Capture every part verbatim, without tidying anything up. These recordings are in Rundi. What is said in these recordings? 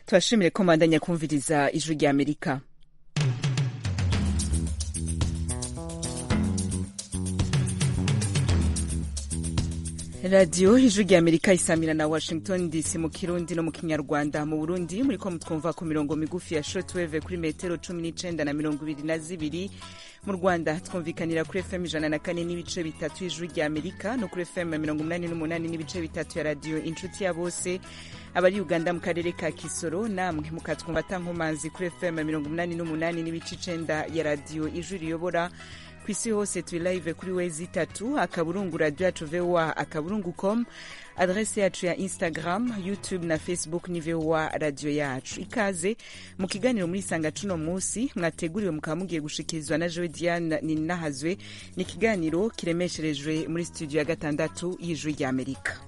tubashimire ko mwandanya kumviriza ijwi rya Amerika. Radio ijwi rya Amerika isamira na Washington D C mu Kirundi no mu Kinyarwanda. Mu Burundi muriko mutwumva ku mirongo migufi ya shortwave kuri metero cumi n'icenda na mirongo ibiri na zibiri. Mu Rwanda twumvikanira kuri F M ijana na kane n'ibice bitatu ijwi rya Amerika no kuri F M mirongo umunani n'umunani n'ibice bitatu ya radio Inshuti ya Bose. Abari Uganda mu karere ka Kisoro namwe mukatwumva tankomanzi kuri F M mirongo umunani n'umunani n'ibice icenda ya radio Ijwi Riyobora. Kwisi hose turi live kuri wezi itatu akaburungu radio yacu V O A akaburungu com, adresse yacu ya Instagram, YouTube na Facebook ni V O A radio yacu. Ikaze mu kiganiro muri sanga cuno musi mwateguriwe mukaba mugiye gushikirizwa na Joe Diane Ninahazwe. Ni kiganiro kiremesherejwe muri studio ya gatandatu y'Ijwi rya Amerika.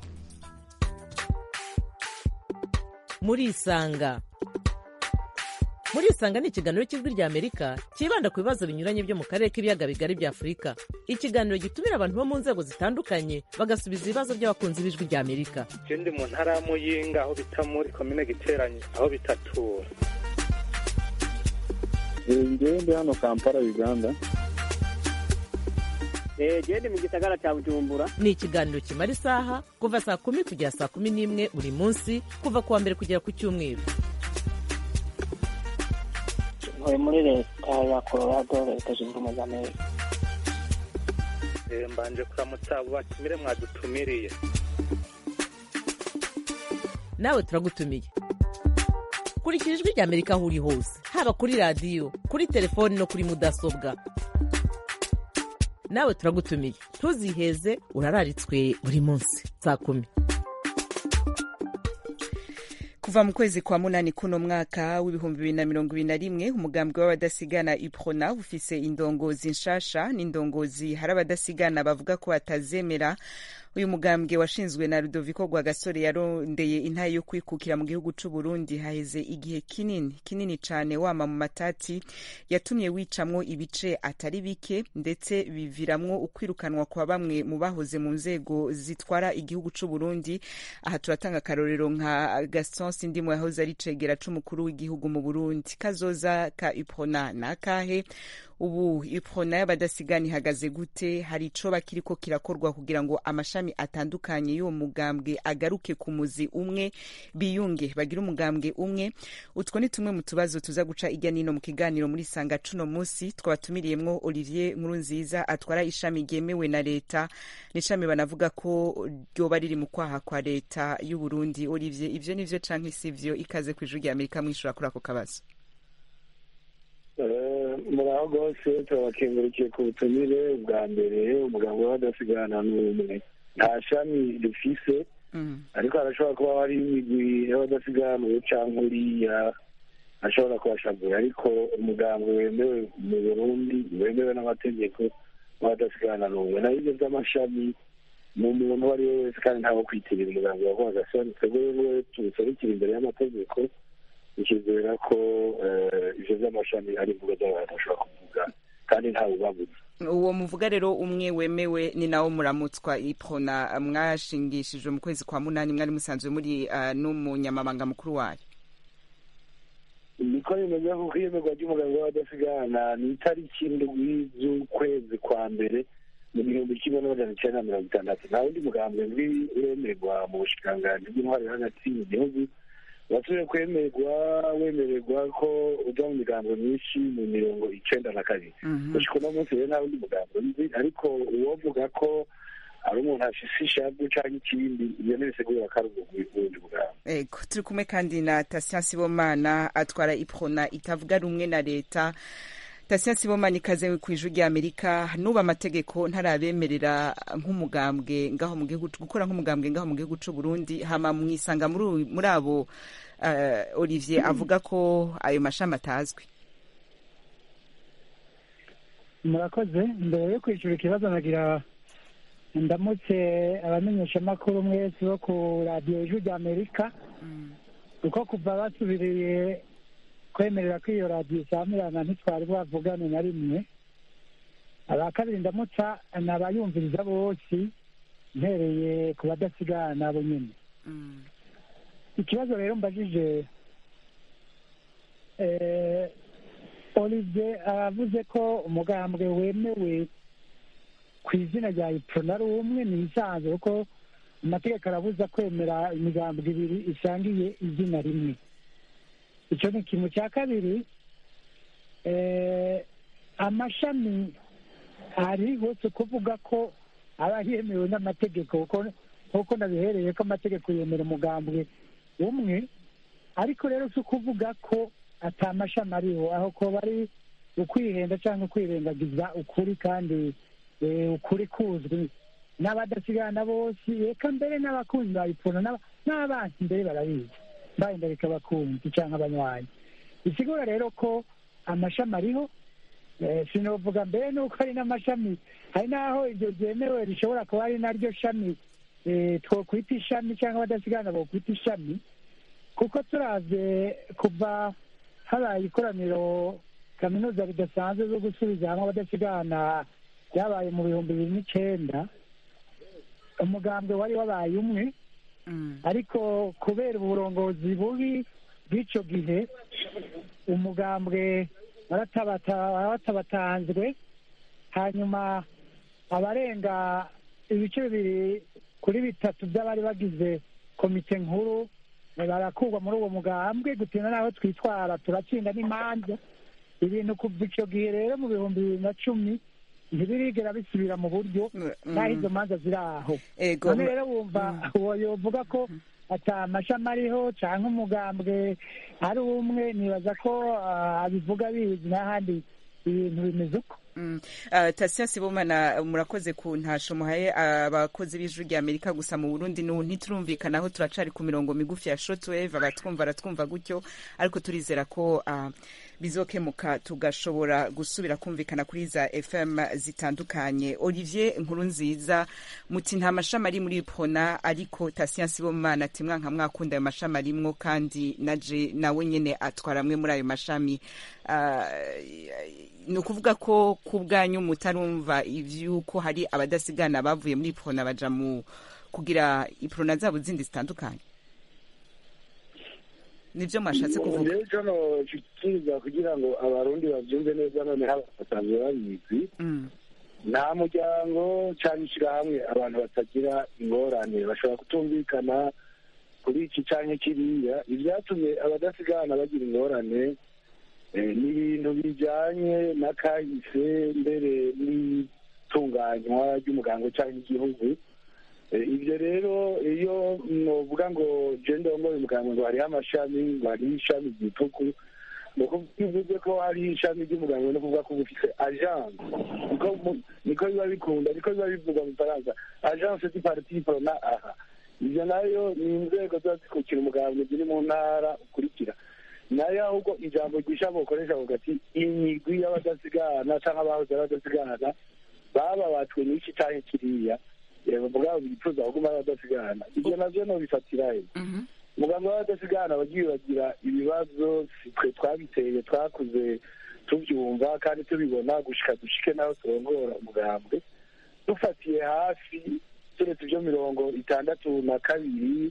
Muri isanga muri isanga ni ikiganiro cy'Ijwi rya Amerika kibanda ku bibazo binyuranye byo mu karere k'ibiyaga bigari bya Afurika. Ikiganiro gitumira abantu bo mu nzego zitandukanye bagasubiza ibibazo by'abakunzi b'Ijwi rya Amerika. Ndi mu ntara ya Muyinga aho bita muri commune Giteranye aho bitatura. Ngiye ndi hano Kampala Uganda. Eh gende mu gisagara cya Bujumbura. Ni ikiganiro kimara isaha kuva saa kumi kugera saa kumi n'imwe buri munsi kuva kuwa mbere kugera ku cyumweru. Muri leta ya Colorado leta zunze ubumwe za Amerika. Eh mbanje kuramutsa abo batumire mwadutumiriye. Nawe turagutumiye. Kurikira Ijwi rya Amerika aho uri hose, haba kuri radio, kuri telefoni no kuri mudasobwa. Nawe turagutumiye. Ntuziheze urararitswe buri munsi saa kumi. Kuva mu kwezi kwa munani kuno mwaka w'ibihumbi bibiri na mirongo ibiri na rimwe umugambwe w'abadasigana Iprona ufise indongozi nshasha n'indongozi hari abadasigana bavuga ko batazemera. Uyu mugambwe washinzwe na Ludovico Rwagasore yarondeye intayo yo kwikukira mu gihugu c'u Burundi haheze igihe kinini kinini cane wama mu matati yatumye wicamwo ibice atari bike ndetse biviramwo ukwirukanwa kwa bamwe mu bahoze mu nzego zitwara igihugu c'u Burundi. Aha turatanga karorero nka Gaston Sindimo yahoze ari cegera c'umukuru w'igihugu mu Burundi. Kazoza ka Iprona nakahe? Ubu Iprona y'abadasigana ihagaze gute? Hari ico bakiriko kirakorwa kugira ngo amashami atandukanye y'uwo mugambwe agaruke ku muzi umwe, biyunge bagira umugambwe umwe? Utwo ni tumwe mu tubazo tuza guca irya nino mu kiganiro muri sanga cuno musi. Twabatumiriyemwo Olivier Nkurunziza atwara ishami ryemewe na leta, n'ishami banavuga ko ryoba riri mu kwaha kwa leta y'u Burundi. Olivier, ivyo nivyo canke sivyo? Ikaze kw'Ijwi rya Amerika mwishura kuri ako kabazo. Muraho gose tubakengurukije ku butumire bwa mbere. Umugambwe w'abadasigana n'umwe nta shami rifise, ariko harashobora kuba hari imigwi y'abadasigana canke uriya ashobora kubashagura, ariko umugambwe wemewe mu Burundi wemewe n'amategeko w'abadasigana n'umwe. naho ivyo vy'amashami mu muntu uwo ari we wese kandi ntawo kwitirira umugambwe wa Rwagasore. twebwe tubiserukira imbere y'amategeko, ikizera ko ivyo vy'amashami ari imvugo z'abantu bashobora kuvuga kandi ntawe ubabuza. Uwo muvuga rero umwe wemewe ni nawo muramutswa Iprona mwashingishijwe mu kwezi kwa munani, mwari musanzwe muri uh, n'umunyamabanga mukuru wayo. Niko bimeze kuko iyemerwa ry'umugambwe w'abadasigana ni itariki indwi z'ukwezi kwa mbere mu gihumbi kimwe n'amajana icenda na mirongo itandatu. nta wundi mugambwe wemerwa mu bushikiranganji bw'intwaro hagati mu gihugu wasubiye kwemerwa wemererwa ko uja mu migambo myinshi mu mirongo icenda na kabiri. gushika uno munsi rero nta wundi mugambo nzi, ariko uwovuga ko ari umuntu afise ishavu canke ikindi, iyo ntibisigura ko ari uwundi mugambo. Ego turi kumwe kandi na Tatien Sibomana atwara Iprona itavuga rumwe na leta. Tatien Sibomana, ikaze kw'Ijwi rya Amerika. Nuba amategeko ntarabemerera nk'umugambwe ngaho mu gihugu gukora nk'umugambwe ngaho mu gihugu c'u Burundi, hama mwisanga muri muri abo uh, Olivier avuga ko ayo mashami atazwi. Murakoze. Mbere yo kwishura ikibazo nagira ndamutse abamenyesha makuru mwese bo ku radio Ijwi rya Amerika, uko kuva basubiriye kwemerera ko iyo radiyo isamirana ntitwari bavugane na rimwe. aba kabiri ndamutsa n'abayumviriza bose mpereye ku badasigana nabo nyine. Ikibazo rero mbajije Olivier aravuze ko umugambwe wemewe ku izina rya iprona ari umwe ni isanzwe kuko amategeko arabuza kwemera imigambwe ibiri isangiye izina rimwe. Icyo ni ikintu cya kabiri. Amashami hari hose kuvuga ko aba yemewe n'amategeko kuko nabihereye ko amategeko yemera umugambwe umwe, ariko rero si ukuvuga ko atamashami ariho, aho ko bari ukwihenda cyangwa ukwirengagiza ukuri, kandi ukuri kuzwi n'abadasigana bose, reka mbere n'abakunzi bayipfuna n'abanzi mbere barabizi, mbaye reka abakunzi cyangwa abanywanyi. Isigura rero ko amashami ariho, sinovuga mbere nuko ari n'amashami, hari n'aho iryo ryemewe rishobora kuba ari naryo shami twokwita ishami cyangwa abadasigana bokwita ishami, kuko turavye kuva habaye ikoraniro kaminuza ridasanzwe zo gusubiza hamwe abadasigana byabaye mu bihumbi bibiri n'icenda, umugambwe wari wabaye umwe, ariko kubera uburongozi bubi bw'ico gihe umugambwe waratabatanzwe, hanyuma abarenga ibice bibiri kuri bitatu by'abari bagize komite nkuru barakurwa muri uwo mugambwe, gutinda n'aho twitwara turatsinda n'imanza. Ibintu kuva icyo gihe rero mu bihumbi bibiri na cumi ntibirigera bisubira mu buryo, naho izo manza ziri aho. None rero wumva uwo yovuga ko ata mashami ariho cyangwa umugambwe ari umwe, nibaza ko abivuga bizi n'ahandi ibintu bimeze uko. Tasiya Sibomana, murakoze ku ntasho muhaye abakozi b'ijwi rya Amerika. Gusa mu Burundi ntiturumvikanaho, turacari ku mirongo migufi ya shortwave, abatwumva aratwumva gutyo, ariko turizera ko bizokemuka tugashobora gusubira kumvikana kuri za F M zitandukanye. Olivier Nkurunziza, muti nta mashami ari muri Prona, ariko Tasiya Sibomana ati mwanka mwakunda ayo mashami arimwo, kandi naje nawe nyene atwara amwe muri ayo mashami. Ni ukuvuga ko ku bwanyu mutarumva ivy'uko hari abadasigana bavuye muri Prona baja mu kugira iprona zabo zindi zitandukanye? Nivyo mwashatse kuvuga? Rero cyo kiza kugira ngo abarundi bavyumve neza, none basanzwe babizi. Nta muryango cyangwa ishirahamwe abantu batagira ingorane bashobora kutumvikana kuri iki canke kiriya. Ivyatumye abadasigana bagira ingorane ni ibintu bijanye n'akahise mbere n'itunganywa ry'umugango cyangwa igihugu. Ibyo rero iyo novuga ngo genda wambaye umugango ngo hariho amashami, ngo hariho ishami ry'ituku, bivuze ko hari ishami ry'umugango no kuvuga ko bufise agence, niko biba bikunda, niko biba bivuga mu Faransa, agence du parti Prona. Aha, ibyo nayo ni inzego ziba zikukira umugango ziri mu ntara ukurikira nayo, ahubwo ijambo ryisha bokoresha avuga ati imigwi y'abadasigana cyangwa abahoze abadasigana baba batwe n'iki canke kiriya, bavuga bifuza kuguma abadasigana. Ibyo navyo no bifatirayo umugambi w'abadasigana bagiye bagira ibibazo, twe twabiteye twakuze tubyumva kandi tubibona gushika dushike naho turongora umugambwe. Dufatiye hafi turetse ibyo mirongo itandatu na kabiri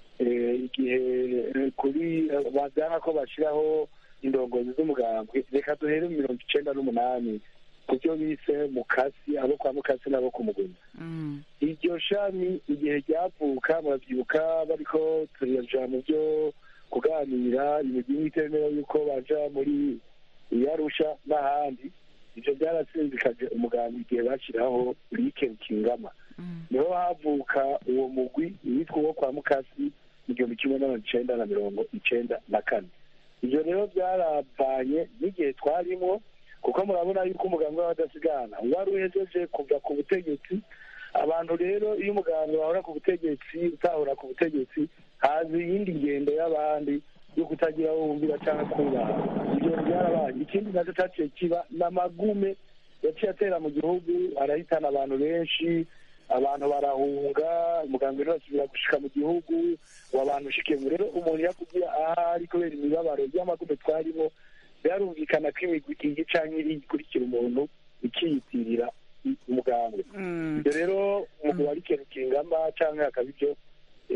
igihe kuri bazana ko bashiraho indongozi z'umugambwe, reka duhere mirongo icenda n'umunani kubyo bise mukasi, abo kwa mukasi nabo ku Muguna. Iryo shami igihe ryavuka muravyibuka bariko turiyaja mu byo kuganira imigwi itemera yuko baja muri Yarusha n'ahandi, ivyo byarasinzikaje umugambi igihe bashiraho Like Kingama. Niho havuka uwo mugwi witwa uwo kwa mukasi mu gihumbi kimwe n'amajana icenda na mirongo icenda na kane. Ivyo rero byaravanye n'igihe twarimo, kuko murabona yuko umugambi w'abadasigana wari uhejeje kuva ku butegetsi. Abantu rero iyo umugambi wahora ku butegetsi utahora ku butegetsi, haza iyindi ngendo y'abandi yo kutagira aho wumvira cyangwa kubaha. Ibyo byarabaye. Ikindi nacyo cyaciye kiba n'amagume yaciye atera mu gihugu, arahitana abantu benshi, abantu barahunga, umugambi rero asubira gushika mu gihugu, abantu ushikemwe. Rero umuntu yakubwira ahari kubera imibabaro y'amagume twarimo, byarumvikana ko imigwi igiye canke iri ikurikira umuntu ikiyitirira umugambi. Ibyo rero umugwi wa Like Kingama canke akaba ibyo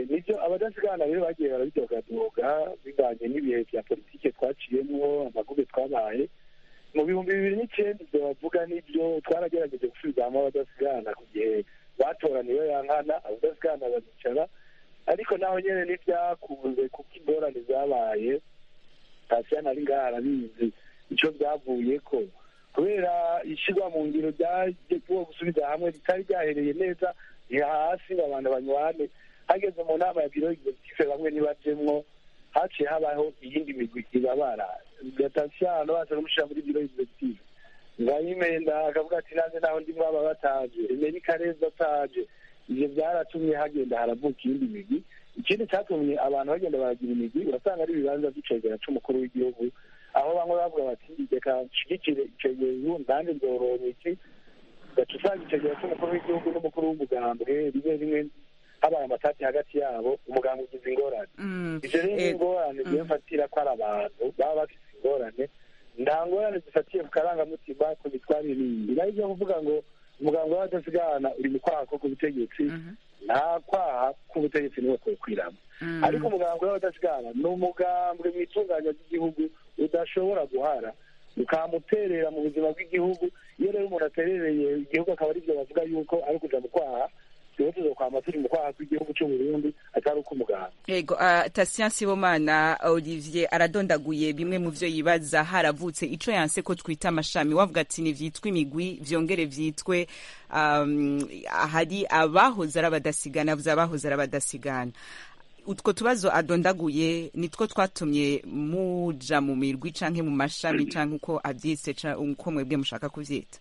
nibyo abadasigana rero bagiye barabidogadoga bivanye n'ibihe bya politike twaciyemo amagume twabaye mu bihumbi bibiri n'icyenda ibyo bavuga nibyo twaragerageje gusubiza hamwe abadasigana ku gihe batoraniwe yankana abadasigana baricara ariko naho nyene ntibyakunze kuko ingorane zabaye Tasiyana ari ngaha arabizi ico byavuyeko kubera ishirwa mu ngiro ryaje kuwo gusubiza hamwe ritari ryahereye neza ni hasi abantu banywane hageze mu nama ya biro executive bamwe ntibajemwo haciye habaho iyindi migwi ibabara Tasiyana basa n'umushira muri biro executive ngayimenda akavuga ati nanze naho ndi mwaba bataje Amerika reza ataje ivyo byaratumye hagenda haravuka iyindi migwi ikindi cyatumye abantu bagenda baragira imigwi urasanga ari ibibanza by'icegera c'umukuru w'igihugu aho bamwe bavuga bati reka nshigikire icegera ndande nzoronye iki gaca usanga icegera c'umukuru w'igihugu n'umukuru w'umugambwe rimwe rimwe habaye amatati hagati yabo umugambwe ugize ingorane ivyo rero ni ingorane ziyo mfatira ko ari abantu baba bafise ingorane nta ngorane zifatiye ku karangamutima ku mitwarire n'iyindi nayo ivyo kuvuga ngo umugambwe w'abadasigana uri mu kwaha ko ku butegetsi nta kwaha k'ubutegetsi niwe kwekwiramo ariko umugambwe w'abadasigana ni umugambwe mu itunganya ry'igihugu udashobora guhara ukamuterera mu buzima bw'igihugu iyo rero umuntu aterereye igihugu akaba arivyo bavuga yuko ari kuja mu kwaha tuba tuzokwama turi mu kwaha kw'igihugu c'uburundi atari uko umugambwe yego uh, Tasien Sibomana Olivier aradondaguye bimwe mu vyo yibaza haravutse ico yanse ko twita amashami wavuga ati ni vyitwa imigwi vyongere vyitwe um, hari abahoze ari abadasigana avuze abahoze ari abadasigana utwo tubazo adondaguye nitwo twatumye muja mu mirwi canke mu mashami canke uko avyise uko mwebwe mushaka kuvyita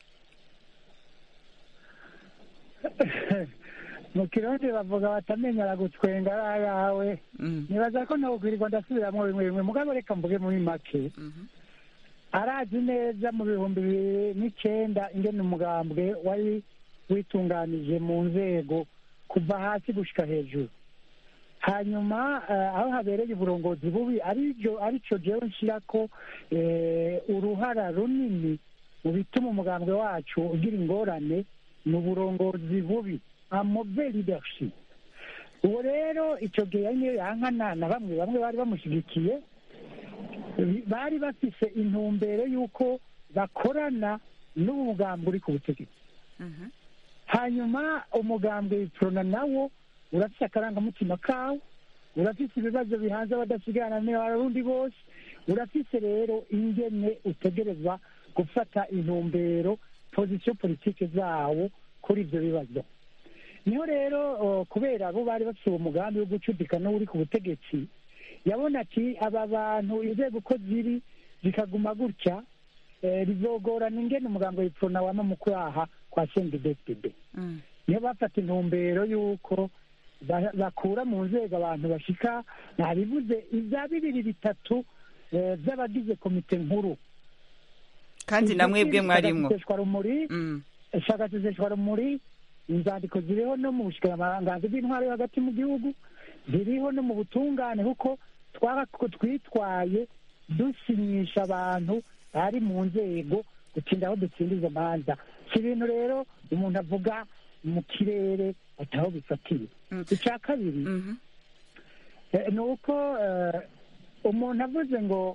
mu kirundi bavuga batamenyera gutwenga ari ayawe nibaza ko ntabwo ndasubiramo bimwe bimwe mugabo reka mvuge muri make arazi neza mu bihumbi bibiri n'icyenda ingene umugambwe wari witunganije mu nzego kuva hasi gushika hejuru hanyuma aho habereye uburongozi bubi aribyo aricyo jewe nshira ko uruhara runini mu bituma umugambwe wacu ugira ingorane ni uburongozi bubi amove leadership uwo rero icyo gihe niyo yankana na bamwe bamwe bari bamushyigikiye bari bafise intumbero y'uko bakorana n'ubu mugambwe uri ku butegetsi hanyuma umugambwe w'iprona nawo urafise akarangamutima kawo urafise ibibazo bihanze abadasigana n'abarundi bose urafise rero ingene utegerezwa gufata intumbero position politike zawo kuri ivyo bibazo niho rero kubera abo bari bafise uwo mugambi wo gucudika n'uri ku butegetsi yabona ati aba bantu inzego uko ziri zikaguma gutya rizogorana ingene umugambi w'ipfuna wama mu kwaha kwa C N D D F D D niyo bafata intumbero y'uko bakura mu nzego abantu bashika ntabivuze ivya bibiri bitatu vy'abagize komite nkuru kandi namwebwe mwarimwo shakatizeshwa rumuri inzandiko ziriho no mu bushikiranganji bw'intwaro yo hagati mu gihugu ziriho no mu butungane kuko twitwaye dusinyisha abantu bari mu nzego gutinda aho dutsinda izo manza si ibintu rero umuntu avuga mu kirere ataho bifatiye icya kabiri ni uko umuntu avuze ngo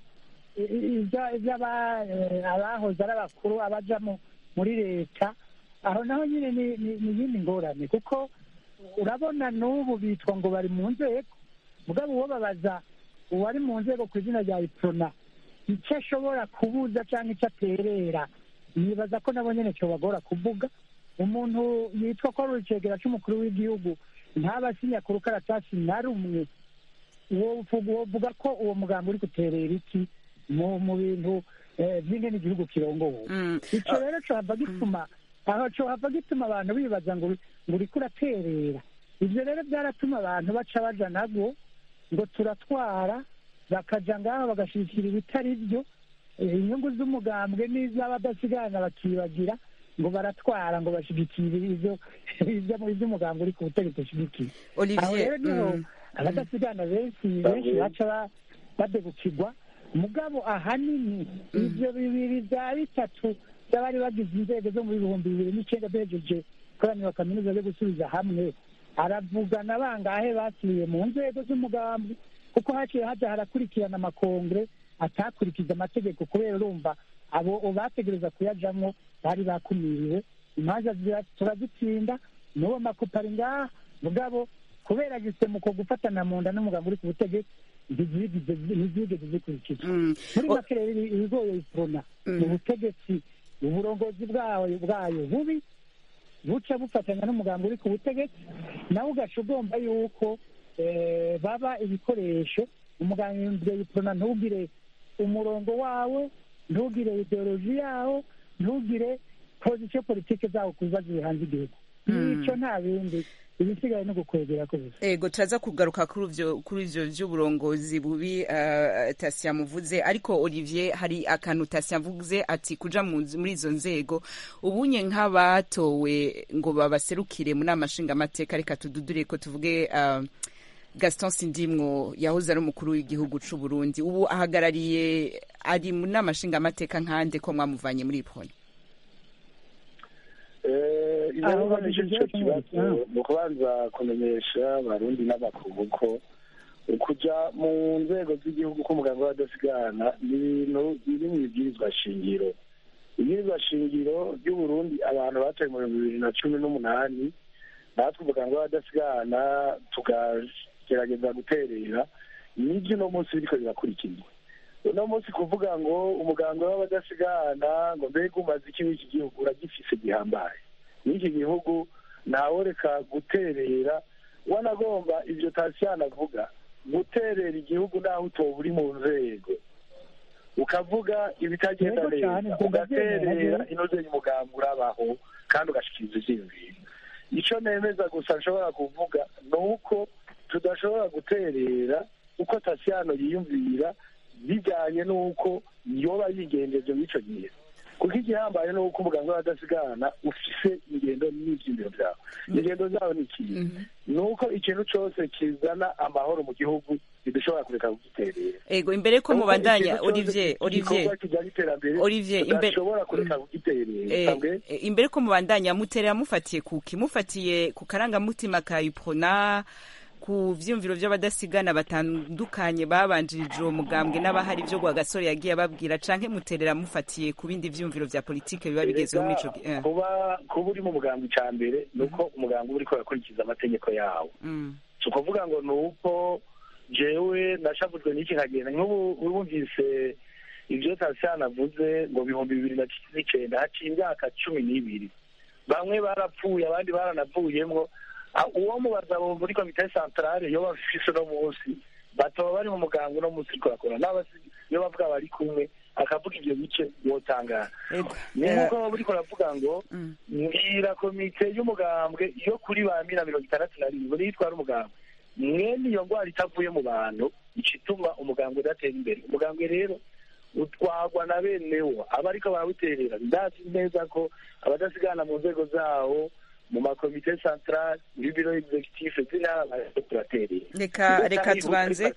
abahoze ari abakuru abaja muri leta aho naho nyine ni iyindi ngorane kuko urabona n'ubu bitwa ngo bari mu nzego mugabo uwo babaza uwari mu nzego ku izina rya iprona icyo ashobora kubuza cyangwa icyo aterera nibaza ko nabo nyine cyo bagora kuvuga umuntu yitwa ko ari urukegera cy'umukuru w'igihugu ntaba asinya ku rukaratasi na rumwe wovuga ko uwo mugambi uri guterera iki mu bintu by'ingene igihugu kirongowe icyo rero cohava gituma aho cohava gituma abantu bibaza ngo uriko uraterera ivyo rero byaratuma abantu baca baja nabwo ngo turatwara bakaja ngaho bagashikira ibitari byo inyungu z'umugambwe n'iz'abadasigana bakibagira ngo baratwara ngo bashigikire ivyo ivy'umugambwe uri ku butegetsi ushigikiye aho rero niho abadasigana benshi benshi baca badegukirwa mugabo ahanini ivyo bibiri vya bitatu by'abari bagize inzego zo mu bihumbi bibiri n'icyenda bejeje koranira kaminuza yo gusubiza hamwe aravugana bangahe basubiye mu nzego z'umugambi kuko haciye haja harakurikirana amakongre atakurikiza amategeko kubera urumva abo bategereza kuyajamwo bari bakumiriwe imanza turazitsinda n'uwo makupa ari ngaha mugabo kubera gisemuko gufatana mu nda n'umugambi uri ku butegetsi ntizigeze zikurikizwa muri make rero ibigoye iprona mu butegetsi uburongozi bwayo bwayo bubi buca bufatanya n'umugambi uri ku butegetsi nawe ugaca ugomba yuko baba ibikoresho umugambi iprona ntugire umurongo wawe ntugire ideoloji yawo ntugire pozisiyo politike zawo ku bibazo bihanze igihugu nicyo nta bindi ibisigaye no gukwegera ko bisa ego turaza kugaruka kuri ivyo kuri ivyo vy'uburongozi bubi uh, Tasia muvuze ariko Olivier hari akantu Tasia mvuze ati kuja muri izo nzego ubunye nk'abatowe ngo babaserukire mu nama nshingamateka reka tududure ko tuvuge uh, Gaston Sindimwo yahoze ari umukuru w'igihugu c'u Burundi ubu ahagarariye ari mu nama nshingamateka nkande ko mwamuvanye muri Ipona inama n'icyo kibazo mu kubanza kumenyesha abarundi n'abakungu ko kujya mu nzego z'igihugu k'umuganga w'abadasigana ni ibintu biri mu ibwirizwa shingiro ibwirizwa shingiro ry'uburundi abantu batoye mu bihumbi bibiri na cumi n'umunani natwe umuganga w'abadasigana tukagerageza guterera n'ibyo uno munsi biriko birakurikizwa uno munsi kuvuga ngo umuganga w'abadasigana ngo mbega umaze iki w'iki gihugu uragifise gihambaye n'iki gihugu ntaworeka guterera wanagomba ivyo Tasiyana avuga guterera igihugu naho utoba uri mu nzego ukavuga ibitagenda neza ugaterera inoze y'umugambi urabaho kandi ugashikiriza ivyiyumviro ico nemeza gusa nshobora kuvuga ni uko tudashobora guterera uko Tasiyano yiyumvira bijyanye n'uko yoba yigenjeje mw'ico gihe kuko igihambaye ni uko umuganga w'abadasigana ufise ingendo n'ivyiyumviro vyawe ingendo zawe ni ikintu ni uko ikintu cose kizana amahoro mu gihugu bidushobora kureka kugiterera ego imbere ko mubandanya Olivier Olivier Olivier imbere dushobora kureka kugiterera imbere ko mubandanya muterera mufatiye kuki mufatiye ku karangamutima ka Ipona ku vyumviro vy'abadasigana batandukanye babanjirije uwo mugambwe n'abahari vyo gwa gasore yagiye ababwira canke muterera mufatiye ku bindi vyumviro vya politike biba bigezweho muri ico gihe kuba kuba uri mu mugambwe ca mbere nuko umugambwe uriko urakurikiza amategeko yawo so kuvuga ngo nuko jewe nashavuzwe n'iki nkagenda nk'ubu urumvise ivyo Tasiyana avuze ngo bihumbi bibiri na n'icenda haciye imyaka cumi n'ibiri bamwe barapfuye abandi baranavuyemwo uwo mubaza bo muri komite centrale yo bafise no munsi batoba bari mu muganga no munsi korakora n'abasi yo bavuga bari kumwe akavuga ivyo bice wotangara niko buri koravuga ngo ngira komite y'umugambwe yo kuri ba mira mirongo itandatu na rimwe yitwara umugambwe mwene iyo ngwara itavuye mu bantu icituma umugambwe udatera imbere umugambwe rero utwagwa na benewo abariko barawuterera ndazi neza ko abadasigana mu nzego zawo mu makomite centrale n'ibiro executif z'intara baraterera reka reka tubanze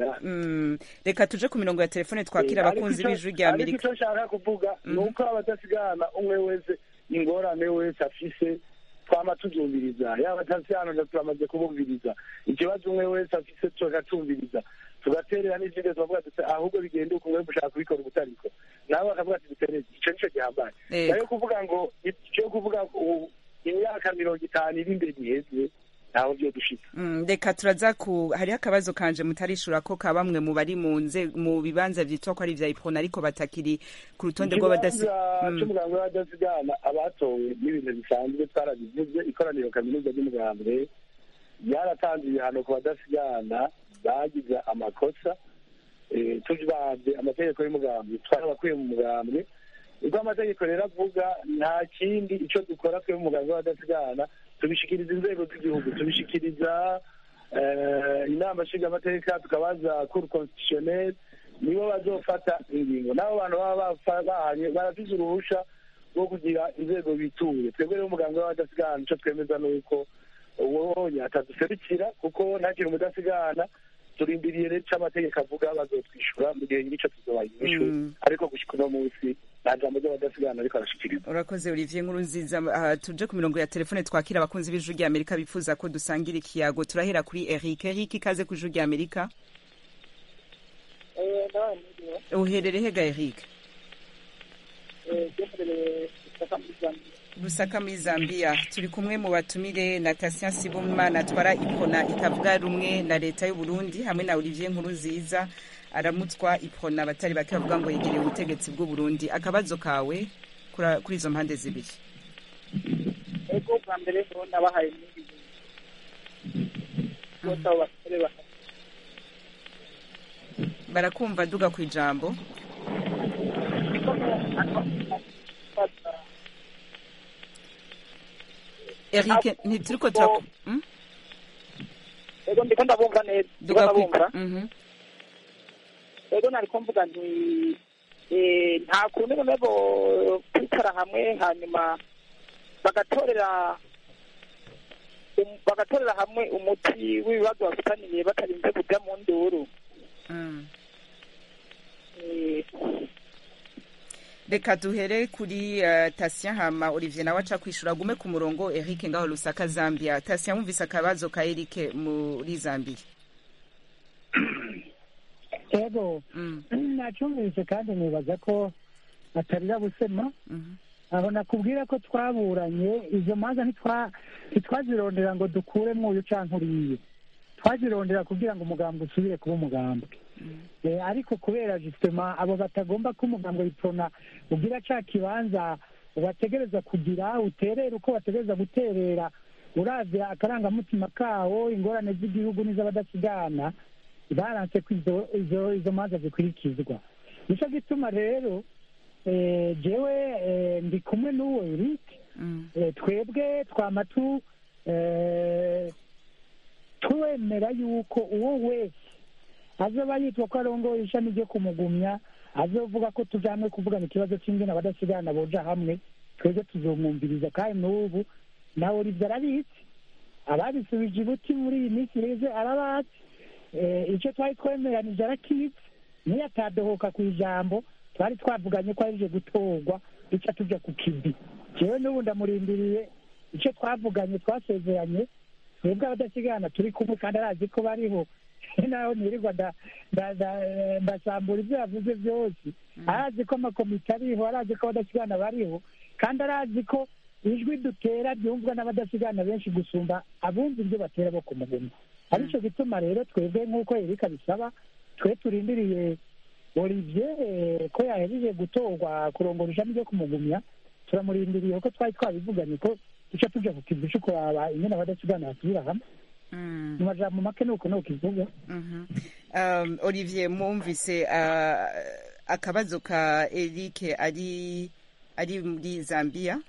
mm, reka tuje ku mirongo ya telefone twakira abakunzi b'ijwi rya Amerika ariko icyo nshaka kuvuga ni uko abadasigana umwe wese ingorane wese afise twama tubyumviriza yaba Tasiyana turamaze kubumviriza ikibazo umwe wese afise tugatumviriza tugaterera n'izindi tuvuga tuti ahubwo bigenda uko mwe mushaka kubikora ubutariko nawe akavuga ati dutereze icyo nico gihambaye nayo kuvuga ngo icyo kuvuga imyaka mirongo itanu iri imbere iheze ntaho byo dushika reka turaza ku hariho akabazo kanje mutarishura ko ka bamwe mu bari mu nze mu bibanza vyitwa ko ari vya Ipona ariko batakiri ku rutonde rw'abadasigana cy'umuganga w'abadasigana abatowe n'ibintu bisanzwe twarabivuze ikoraniro kaminuza ry'umugambwe yaratanze ibihano ku badasigana bagize amakosa tujibavye amategeko y'umugambwe twarabakuye mu mugambwe ubwo amategeko rero avuga nta kindi icyo dukora twe mu muganga w'abadasigana tubishikiriza inzego z'igihugu tubishikiriza inama nshingamateka tukabaza cour constitutionnelle nibo bazofata ingingo n'abo bantu baba bahanye barafise uruhusha rwo kugira inzego bituye twebwe rero umuganga w'abadasigana icyo twemeza ni uko uwonye ataduserukira kuko nta kintu umudasigana turindiriye rero icyo amategeko avuga bazotwishyura mu gihe nyir'ico tuzobaha inyishu ariko gushika uno munsi nta jambo ry'abadasigana ariko arashikiriza. Urakoze Olivier Nkurunziza. Uh, tuje ku mirongo ya telefone twakira abakunzi b'Ijwi rya Amerika bifuza ko dusangira ikiyago. Turahera kuri Eric. Eric, ikaze ku Ijwi rya Amerika. Eh, no, ndio. Uherere hega Eric? Eh, jefere Lusaka muri Zambia. Turi kumwe mu batumire na Tatien Sibomana twara Iprona itavuga rumwe na leta y'u Burundi hamwe na Olivier Nkurunziza aramutswa Iprona batari bake bavuga ngo yegereye ubutegetsi bw'u Burundi. Akabazo kawe kuri kuri izo mpande zibiri. ego bwa mbere ho nabahaye n'ibintu bose abo basore baka barakumva duga ku ijambo. Eric ntituriko turaku hmm? ego ndiko ndabumva neza duga ndabumva mhm ego nariko mvuga nti eh nta kuntu nebo kwicara hamwe hanyuma bagatorera um, bagatorera hamwe umuti w'ibibazo bafitaniye batarinze kujya mu nduru. mm. eh Reka duhere kuri uh, Tatien hama Olivier nawe aca kwishura gume ku murongo. Eric ngaho Lusaka Zambia. Tatien wumvise akabazo ka Eric muri Zambia? ego mm. nacumvise kandi nibaza ko atarira busema mm -hmm. aho nakubwira ko twaburanye izo manza ntitwa ntitwazirondera ngo dukuremo uyu canke uriye, twazirondera kugira ngo umugambo usubire kuba umugambo. mm. eh, ariko kubera justement abo batagomba ko umugambo Iprona ugira ca kibanza bategereza kugira uterera uko bategereza guterera uravya akarangamutima kawo ingorane z'igihugu n'iz'abadasigana baranse ko izo izo izo manza zikurikizwa. Nico gituma rero eh jewe eh, ndi kumwe n'uwo Eric mm. eh, twebwe twamatu eh twemera yuko uwo wese azoba yitwa ko arongoye ishami ryo kumugumya azovuga ko tujamwe kuvugana ikibazo cy'ingene abadasigana boja hamwe, twebwe tuzomwumviriza kandi n'ubu nawe Olivier arabizi ababisubije ibuti muri iyi minsi reze arabazi. Eh, icyo twari twemeranije arakizi niyo atadohoka ku ijambo twari twavuganye ko arije gutorwa duca tuja ku kibi. Jewe n'ubu ndamurindiriye icyo twavuganye twasezeranye twebwe abadasigana turi kumwe kandi arazi ko bariho naho nirirwa ndasambura ibyo yavuze byose. Arazi ko amakomite ariho, arazi ko abadasigana bariho kandi arazi ko ijwi dutera ryumvwa n'abadasigana benshi gusumba abumva ibyo batera bo kumuguma. Arico gituma rero twebwe nk'uko Eric abisaba twe turindiriye Olivier ko yahejeje gutorwa kurongora ishami ryo kumugumya, turamurindiriye ko twari twabivuganye ko duca tuja ku kivu cyo kuraba ingene abadasigana basubira hamwe. mu majambo make nuko nuko ivuga. um, Olivier mwumvise uh, akabazo ka Eric ari ari muri Zambia?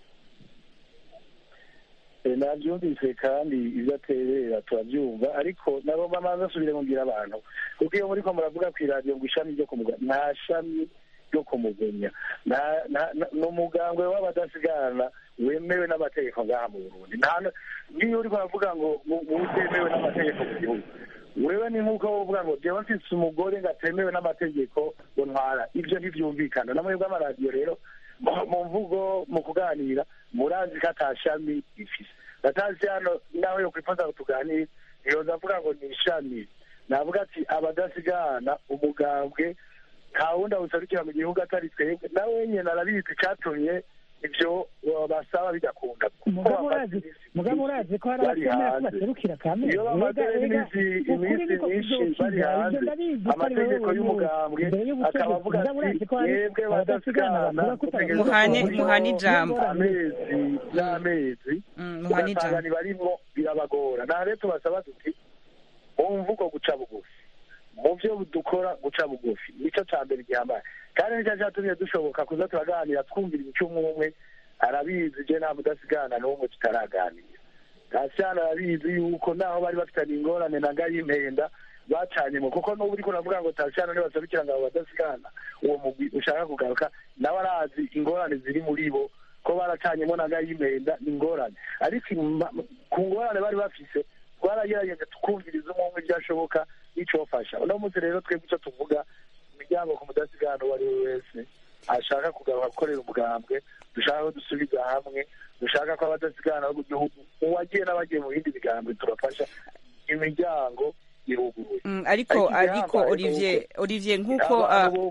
nabyumvise kandi ibyo aterera turabyumva, ariko nabo bamaze asubire mubwira abantu kuko iyo muri ko muravuga ku iradiyo ngo ishami ryo kumugumya, nta shami ryo kumugumya, ni umugambwe w'abadasigana wemewe n'amategeko ngaha mu Burundi. N'iyo uriko uravuga ngo utemewe n'amategeko mu gihugu, wewe ni nk'uko wovuga ngo jewe mfise umugore ngatemewe n'amategeko ngo ntwara, ibyo ntivyumvikana. namwe bw'amaradiyo rero mu mvugo mu kuganira murazi ko atashami ifise. Batazi hano nawe yo kwifuza kutuganira yoza avuga ngo ni ishami, navuga ati abadasigana umugambwe nta wundi awuserukira mu gihugu atari twebwe. nawe nyene arabizi icatumye ivyo basaba bidakunda. mugabo urazi ko hari abatemera ko baserukira kamere, iyo bamaze iminsi iminsi myinshi bari hanze amategeko y'umugambwe akaba avuga ati yebwe badasigana muhane muhane ijambo amezi n'amezi muhane ijambo barimo birabagora. na rero tubasaba tuti mu mvugo guca bugufi, mu byo dukora guca bugufi nico ca mbere gihambaye, kandi nicyo cyatumye dushoboka kuza turaganira twumvira icumwe umwe. arabizi je nta mudasigana n'umwe tutaraganira. Gasana arabizi yuko naho bari bafitanye ingorane na Ngayimpenda bacanyemo, kuko n'ubu uriko uravuga ngo Tasana niba basabikira ngo badasigana uwo mugwi ushaka kugaruka, nawe arazi ingorane ziri muri bo ko baracanyemo na Ngayimpenda ingorane. ariko ku ngorane bari bafise twaragerageje tukumviriza umwe byashoboka n'icofasha. uno munsi rero twebwe icyo tuvuga imiryango ku mudasigana uwo ari we wese ashaka kugaruka gukorera umugambwe, dushaka ko dusubiza hamwe, dushaka ko abadasigana bo mu gihugu, uwagiye n'abagiye mu bindi migambwe turafasha, imiryango iruguruye. ariko ariko Olivier Olivier nk'uko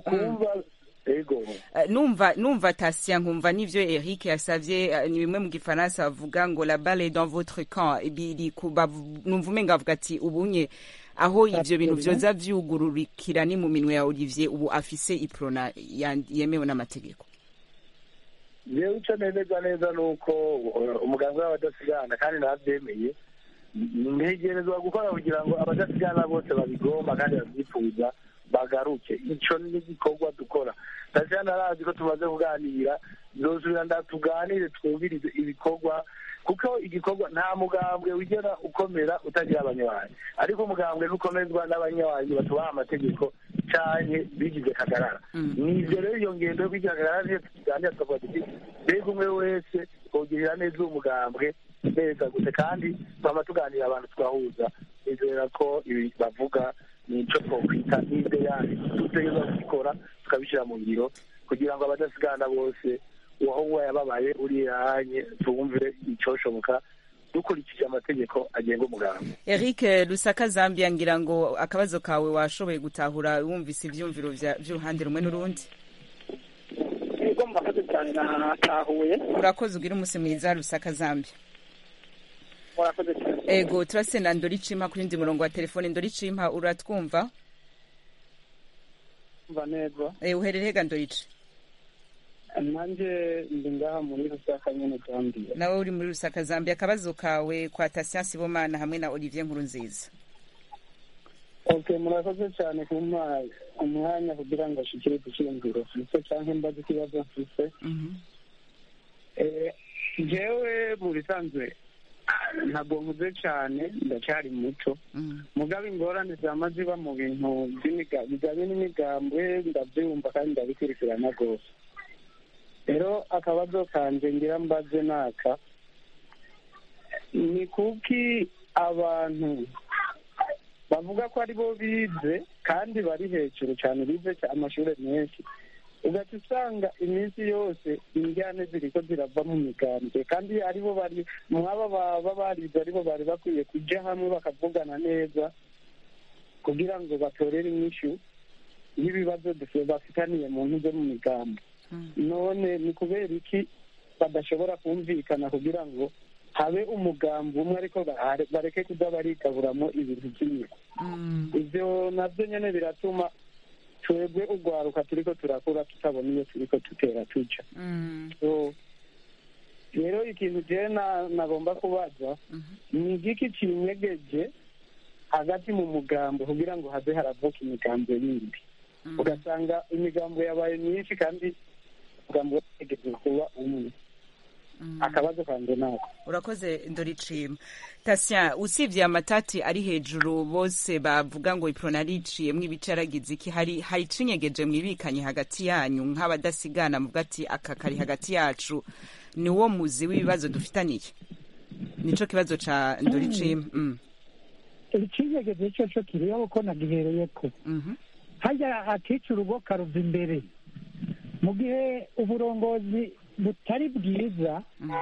numva numva Tasia nkumva n'ivyo Eric yasavye, ni bimwe mu gifaransa bavuga ngo la balle dans votre camp, biri numva umenga avuga ati ubunye aho ivyo bintu vyoza vyugururikira ni mu minwe ya Olivier, ubu afise iprona yemewe n'amategeko. Yewe ico nemeza neza nuko umuganga w'abadasigana kandi navyemeye, ntegerezwa gukora kugira ngo abadasigana bose babigomba kandi babyifuza bagaruke. Ico ni igikorwa dukora. Tasia narazi ko tumaze kuganira, nzosubira ndatuganire twumvirize ibikorwa, kuko igikorwa nta mugambwe wigera ukomera utagira abanywanyi, ariko umugambwe nukomezwa n'abanywanyi batubaha amategeko canke bigize kagarara. Nivyo rero iyo ngendo yo kwigira kagarara niyo tukiganira tukavuga tuti mbega umwe wese twogirira neza uwo mugambwe neza gute, kandi twama tuganira abantu tugahuza. Nizera ko ibi bavuga nico twokwita n'ideyani dutegerezwa kubikora tukabishyira mu ngiro kugira ngo abadasigana bose uwaho yababaye uri yanye tumve icoshoboka dukurikije amategeko agenga umugambwe. Eric Lusaka Zambia, ngira ngo akabazo kawe washoboye gutahura wumvise ivyumviro vy'uruhande rumwe n'urundi. Ego murakoze cyane natahuye. Urakoze, ugira umunsi mwiza Lusaka Zambia. Murakoze cyane. Ego turasena Ndoricima kuri ndi murongo wa telefone. Ndoricima uratwumva? Mva neza. Eh uherereye ga Ndorici? Nanje ndi ngaha muri Lusaka nyene Zambia. Nawe uri muri Lusaka Zambia, akabazo kawe kwa Tasia Sibomana hamwe na Olivier Nkurunziza. Okay, murakoze cyane kumpa umwanya kugira ngo ashikire icyiyumviro mfise canke mbaze ikibazo mfise. Mhm. Eh jewe mu bisanzwe ntabwo nkuze cyane, ndacyari muto. Mugabe ingorane zama ziba mu bintu bijyanye n'imigambwe ndabyumva kandi ndabikurikirana rwose. Rero akabazo kanje ngira mbaze naka, ni kuki abantu bavuga ko ari bo bize kandi bari hejuru cyane, bize amashuri menshi, ugahita usanga iminsi yose injyane ziriko zirava mu migambwe, kandi aribo bari mwaba baba barize aribo bari bakwiye kuja hamwe bakavugana neza kugira ngo batorere inyishu y'ibibazo bafitaniye mu ntu zo mu migambwe. None ni kubera iki badashobora kumvikana kugira ngo habe umugambi umwe ariko bareke kuza barigaburamo ibintu byinshi? Ivyo navyo nyene biratuma twebwe ugwaruka turiko turakura tutabona iyo turiko tutera tuja. Rero ikintu je nagomba kubaza, ni igiki kinyegeje hagati mu mugambo kugira ngo habe haravuka imigambo yindi? Ugasanga imigambo yabaye myinshi kandi umugambo wategetswe kuba umwe. Akabazo kanje nako. Urakoze Ndoricima. Tasia, usivye amatati ari hejuru bose bavuga ngo iprona riciyemwo ibicaragize iki, hari hari cinyegeje mwibikanye hagati yanyu nk'abadasigana muvuga ati aka kari hagati yacu ni wo muzi w'ibibazo dufitaniye? Nico kibazo ca Ndoricima. Mm. Icinyegeje cyo cyo kiriho ko nagihereyeko. Mhm. Hajya akica urugo karuva imbere. Mu gihe uburongozi butari bwiza,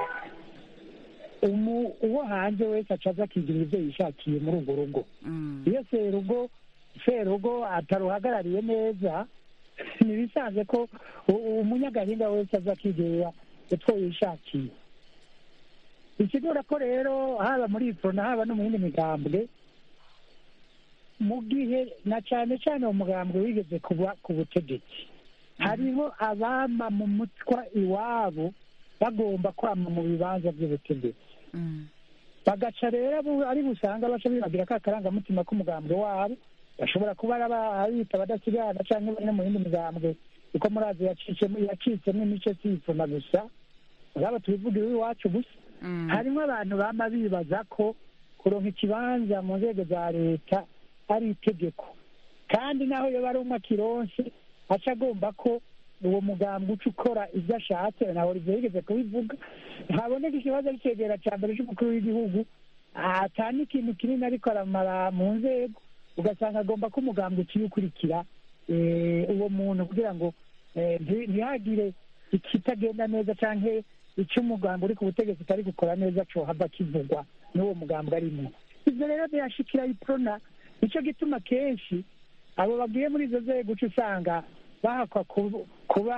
umu uwo hanze wese acaza akigira ibyo yishakiye muri urwo rugo. Iyo serugo serugo ataruhagarariye neza, ntibisanze ko umunyagahinda wese aza akigira utwo yishakiye. Ikigora ko rero haba muri iprona haba no mu yindi migambwe, mu gihe na cyane cyane umugambwe wigeze kuba ku butegetsi, hariho abama mu mutwa iwabo bagomba kwama mu bibanza by'ubutegetsi. Bagaca rero ari busanga baca bibagira ka karangamutima k'umugambwe wabo, bashobora kuba abita badasigana cyangwa bari mu yindi migambwe, kuko murazi yacitsemo imice sipfuna gusa, uraba tubivugira iwacu gusa. Harimo abantu bama bibaza ko kuronka ikibanza mu nzego za leta ari itegeko, kandi naho yoba ari umwe akironse aca agomba ko uwo mugambwe uca ukora ibyo ashatse. naho yigeze kubivuga, haboneka ikibazo cy'icegera cya mbere cy'umukuru w'igihugu atani ikintu kinini ariko aramara mu nzego, ugasanga agomba ko umugambwe uciye ukurikira uwo muntu kugira ngo ntihagire ikitagenda neza cyangwa icyo umugambi uri ku butegetsi utari gukora neza cohava kivugwa n'uwo mugambi arimo. ibyo rero birashikira iprona, nicyo gituma kenshi abo bagiye muri izo nzego uca usanga bahakwa kuba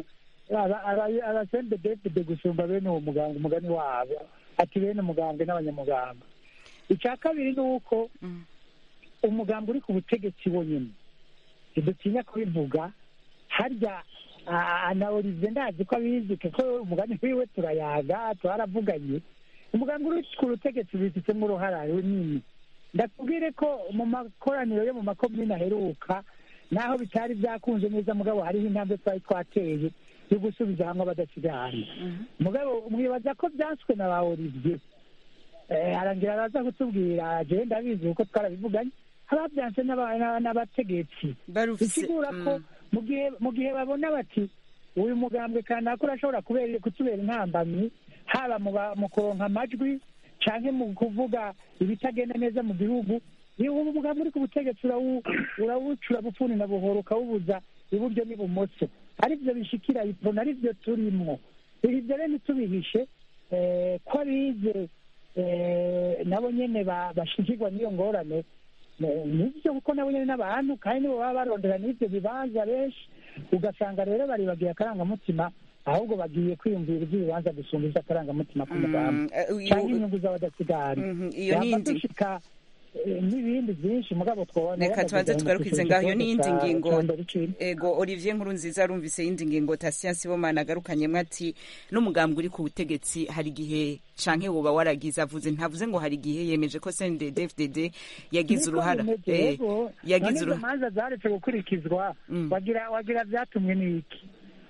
abasendedefide gusumba bene uwo muganga umugani wabo, ati bene umugambwe n'abanyamuganga. icya kabiri ni uko umugambi uri ku butegetsi wonyine ntidutinya kubivuga, harya na Olivier ndazi ko abizi kuko umugani wiwe turayaga twaravuganye. umugambi uri ku butegetsi bifitemo uruhara runini. ndakubwire ko mu makoraniro yo mu makomine aheruka naho bitari byakunze neza, mugabo hariho intambwe twari twateye yo gusubiza hamwe abadasigana. mugabo mwibaza ko byanswe na ba Olivier arangira araza kutubwira, jewe ndabizi kuko twarabivuganye, ababyanse n'abategetsi bisigura ko mu gihe babona bati uyu mugambwe kanaka urashobora kutubera intambamyi, haba mu kuronka amajwi cyangwa mu kuvuga ibitagenda neza mu gihugu, ubu mugambi uri ku butegetsi urawucura bufuni na buhoro ukawubuza iburyo n'ibumoso. aribyo bishikira iprona, aribyo turimo. ibyo rero ntitubihishe ko abize nabo nyene bashikirwa n'iyo ngorane, nibyo kuko nabo nyene n'abantu kandi nibo baba barondera n'ivyo bibanza benshi, ugasanga rero bari bagiye akarangamutima ahubwo bagiye kwiyumvira iby'ibibanza gusumba iby'akarangamutima k'umugambi cyangwa inyungu z'abadasigana. yaba dushika n'ibindi byinshi mugabo twabona. reka tubanze tugarukize ngaho. iyo ni iyindi ngingo. ego Olivier Nkurunziza arumvise iyindi ngingo Tatien Sibomana agarukanyemo ati n'umugambi uri ku butegetsi hari igihe canke woba waragize, avuze ntavuze ngo hari igihe yemeje ko C N D D F D D yagize uruhara yagize uruhara manza zaretse gukurikizwa. wagira wagira byatumwe n'iki?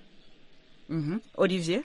mhm Olivier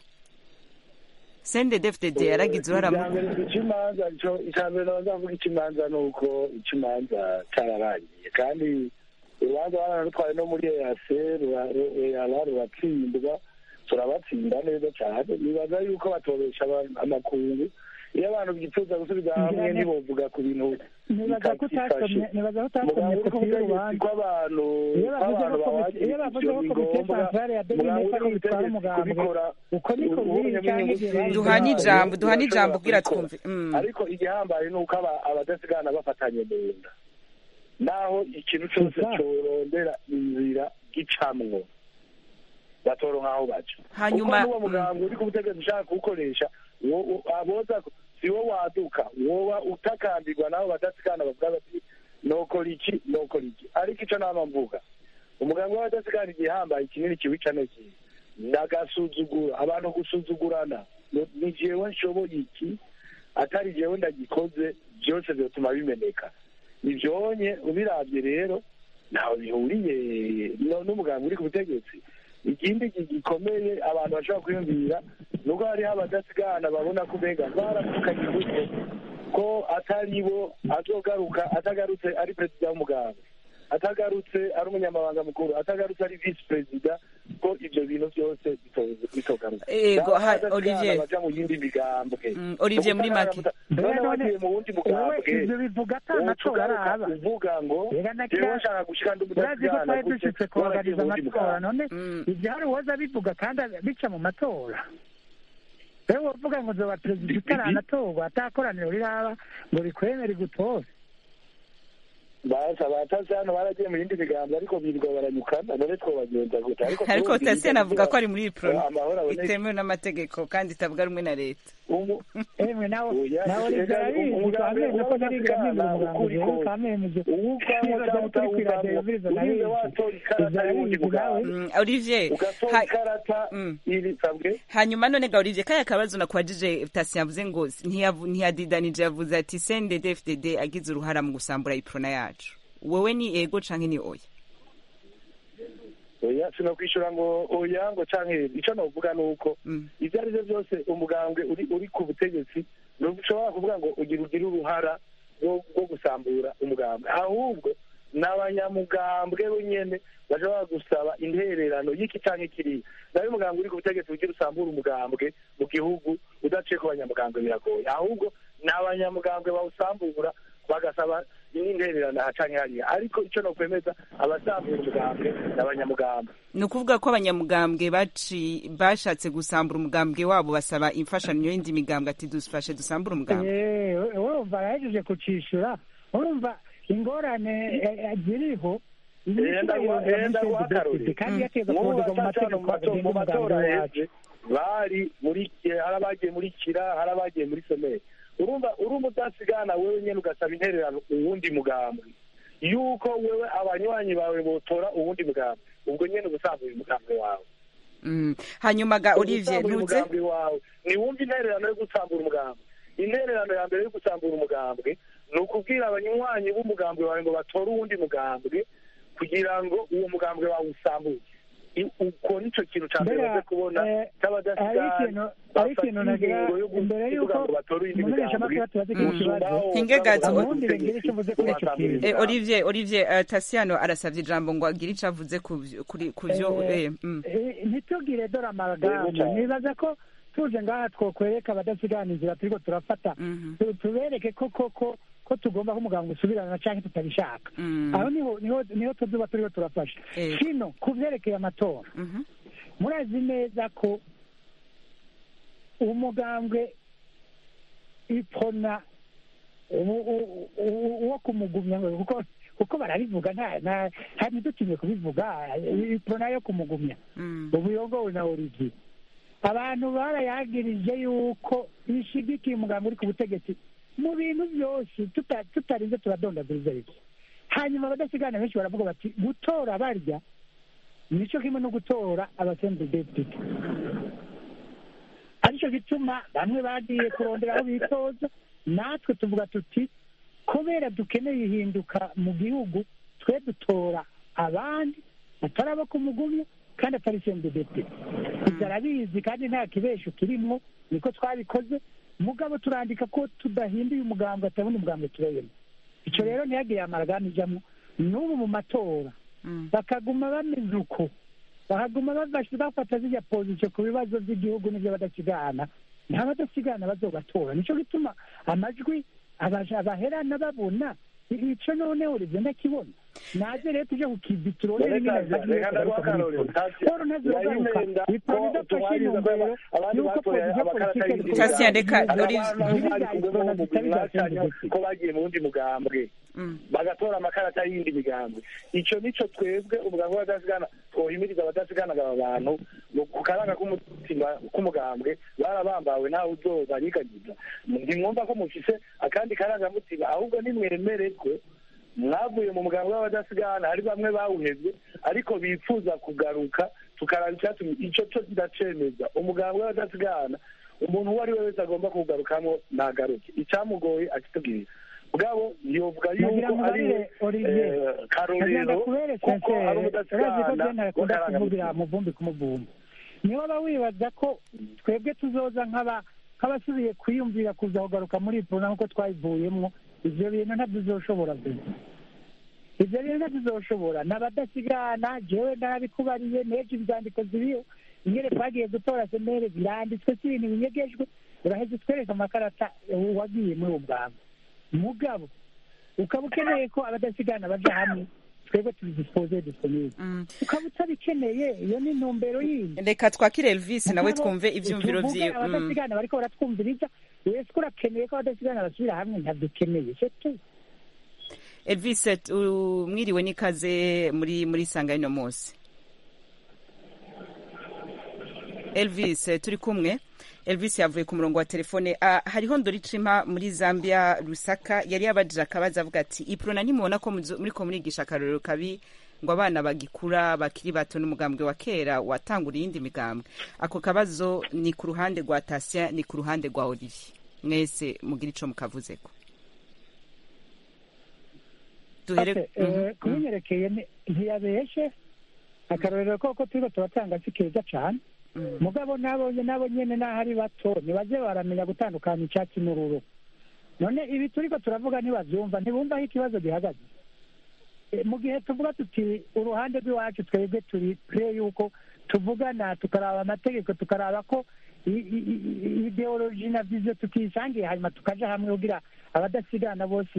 C N D D F D D yaragize uruhara mu ikimanza cyo icambere bazavuga ikimanza nuko ikimanza cyararangiye kandi urubanza baranatwaye no muri E A C ruratsindwa, turabatsinda neza cyane. nibaza yuko batobesha amakungu. iyo abantu byifuza gusubiza hamwe ntibovuga ku bintu nibaza ko utasomye nibaza ko utasomye kopi y'urubanza kw'abantu kw'abantu iyo bavuze ko komite santrale ya deni ko bitwara umugambi uko niko biri cyane. duhana ijambo duhana ijambo kugira twumve. ariko igihambaye ni uko abadasigana bafatanye mu nda, naho ikintu cyose corondera inzira gicamwo batoronka aho baca. hanyuma uwo mugambi uri ku butegetsi ushaka kuwukoresha aboza si wo waduka, woba utakambirwa nabo badasigana bavuga bati nokora iki nokora iki. ariko icyo nama mvuga, umugambi w'abadasigana igihambaye kinini kiwica niki ndagasuzugura. abantu gusuzugurana ni jewe nshoboye iki atari jewe ndagikoze, byose byotuma bimeneka. ivyonye ubiravye rero ntaho bihuriye n'umugambi uri ku butegetsi. ikindi gikomeye abantu bashobora kwiyumvira nuko hariho abadasigana babona ko mbega baramukanye gutyo ko atari bo azogaruka, atagarutse ari perezida w'umugambi, atagarutse ari umunyamabanga mukuru, atagarutse ari visi perezida, ko ibyo bintu byose bitogaruka. ego Olivier baja mu yindi migambwe. Olivier muri make bagiye mu wundi mugambwe ibyo bivuga atanatora araba uvuga ngo jewe nshaka gushika ndi umudasigana dushitse kubaganiza amatora. none ibyo hari uwoza bivuga kandi bica mu matora. rero uvuga ngo zoba perezida utaranatorwa atakoraniro riraba ngo rikwemere gutora. basa batase hano baragiye mu yindi migambo ariko birirwa baranyukana, none twobagenza gute? ariko Tatien avuga ko ari muri pro itemewe n'amategeko kandi itavuga rumwe na leta. emwe nawo nawo rigarabizi kamene ko nariga nimba umugambi kamene Olivier hanyuma none ga Olivier kaya kabazo nakwajije Tatien yavuze ngo ntiyadidanije, yavuze ati C N D D F D D agize uruhara mu gusambura iprona yacu. wewe ni ego canke ni oya? oya sinakwishura ngo oya ngo canke ico novuga nuko ivyo ari byo byose umugambwe uri uri ku butegetsi ntushobora kuvuga ngo ugira ugira uruhara rwo gusambura umugambwe, ahubwo n'abanyamugambwe bonyene bashobora gusaba intererano y'iki canke kiriya. nawe umugambwe uri ku butegetsi ugira usambura umugambwe mu gihugu udaciye ku banyamugambwe biragoye, ahubwo n'abanyamugambwe bawusambura bagasaba n'intererano aha canke hariya ariko ico nokwemeza abasambura umugambwe n'abanyamugambwe ni ukuvuga ko abanyamugambwe baci bashatse gusambura umugambwe wabo basaba imfashanyo y'indi migambwe ati dufashe dusambura umugambwe urumva arahejeje kucishura urumva ingorane ziriho mu matora heze bari muri hari abagiye muri kira hari abagiye muri someri urumva urumva utasigana wewe nyene ugasaba intererano uwundi mugambwe yuko wewe abanywanyi bawe botora uwundi mugambwe ubwo nyene ubusambuye umugambwe wawe hanyuma ga Olivier ntuze niwumva intererano yo gusambura umugambwe intererano ya mbere yo gusambura umugambwe ni ukubwira abanywanyi b'umugambwe wawe ngo batore uwundi mugambwe kugira ngo uwo mugambwe wawe usambuke uko nico kintu ca mbere baze kubona cy'abadasigana ariko ikintu nagira imbere y'uko umumenyesha makuru tubaze ku kibazo hingegazo eh Olivier Olivier Tasiano arasavye ijambo ngo agire ico avuze kuri kuvyo ntitugire dora amaragamba nibaza ko tuje ngaha twokwereka abadasigana inzira turiko turafata tubereke ko koko ko tugomba ko umuganga usubirana canke tutabishaka aho niho niho niho tuzuba turiko turafasha kino kuvyerekeye amatora murazi neza ko umugambwe ipona uwo kumugumya kuko kuko barabivuga nta nta ntidutinye kubivuga ipona yo kumugumya ubuyogowe na Olivier abantu barayagirije yuko ishigikiye umugambwe uri ku butegetsi mu bintu byose tutarinze turadondaguriza iki hanyuma abadasigana benshi baravuga bati gutora barya nico kimwe no gutora abasembu deputy aricyo gituma bamwe bagiye kurondera aho bitoza natwe tuvuga tuti kubera dukeneye ihinduka mu gihugu twe dutora abandi atari abo kumugumya kandi atari sembu deputy ibyo arabizi kandi nta kibesho kirimo niko twabikoze mugabo turandika ko tudahinduye umugambwe atabona umugambwe tureyemo icyo rero ntiyagiriye amaragama ijamwo n'ubu mu matora bakaguma bameze uko bakaguma bafata zirya pozisiyo ku bibazo by'igihugu n'ibyo badasigana nta badasigana bazobatora nicyo gituma amajwi abaherana babona ico noneho rivyo ndakibona naje rero tuje kukibi turone rimwe ko bagiye mu wundi mugambwe bagatora amakarata y'indi migambwe ico nico twebwe umugambwe w'abadasigana twohimiriza abadasigana aba bantu ku karanga k'umutima k'umugambwe barabambawe nawe uzoza nyiganyiza ntimwumva ko mufise akandi karangamutima ahubwo nimwemere ko mwavuye mu mugambwe w'abadasigana hari bamwe bawuhevye ariko bifuza kugaruka tukaraba icyatumye ico cyo kidacemeza umugambwe w'abadasigana umuntu uwo ari we wese agomba kugarukamwo nagaruke icyamugoye akitubwira bwabo yovuga yuko ari karorero kuko ari umudasigana kuvugira muvumbi kumuvumba niyo baba wibaza ko twebwe tuzoza nk'aba nk'abasubiye kwiyumvira kuza kugaruka muri ipona nk'uko twayivuyemwo ivyo bintu ntabyizoshobora gusa ivyo bintu ntabyizoshobora n'abadasigana jewe narabikubariye nejo ivyandiko ziriho ingere twagiye gutora semere biranditswe si ibintu binyegejwe uraheze twereka amakarata wagiye muri uwo bwabo mugabo ukaba ukeneye ko abadasigana baja hamwe twebwe tubidispose disponible ukaba utabikeneye iyo ni intumbero yindi reka twakire Elvis nawe twumve ivyumviro vyiwe abadasigana bariko baratwumviriza wese ko urakeneye ko abadasigana basubira hamwe ntabdukeneye setu Elvis mwiriwe n'ikaze muri muri sanga ino munsi Elvis turi kumwe Elvis yavuye ku murongo wa telefone uh, hariho Ndoricima muri Zambia Lusaka yari yabajije akabaza avuga ati iprona nimubona ko muri ko murigisha akarorero kabi ngo abana bagikura bakiri bato n'umugambwe wa kera watanguriye indi migambwe ako kabazo ni ku ruhande rwa Tasia ni ku ruhande rwa Olivier mwese mugira ico mukavuzeko duhere kubinyerekeye ntiyabeshe akarorero koko turiko turatanga sikeza cyane mugabo nabonye nabo nyene n'ahari bato nibaze baramenya gutandukanya icyatsi n'ururo none ibi turiko turavuga ntibavyumva ntibumva aho ikibazo gihagaze mu gihe tuvuga tuti uruhande rw'iwacu twebwe turi pre yuko tuvugana tukaraba amategeko tukaraba ko ideoloji na vision tukisangiye hanyuma tukaja hamwe kugira abadasigana bose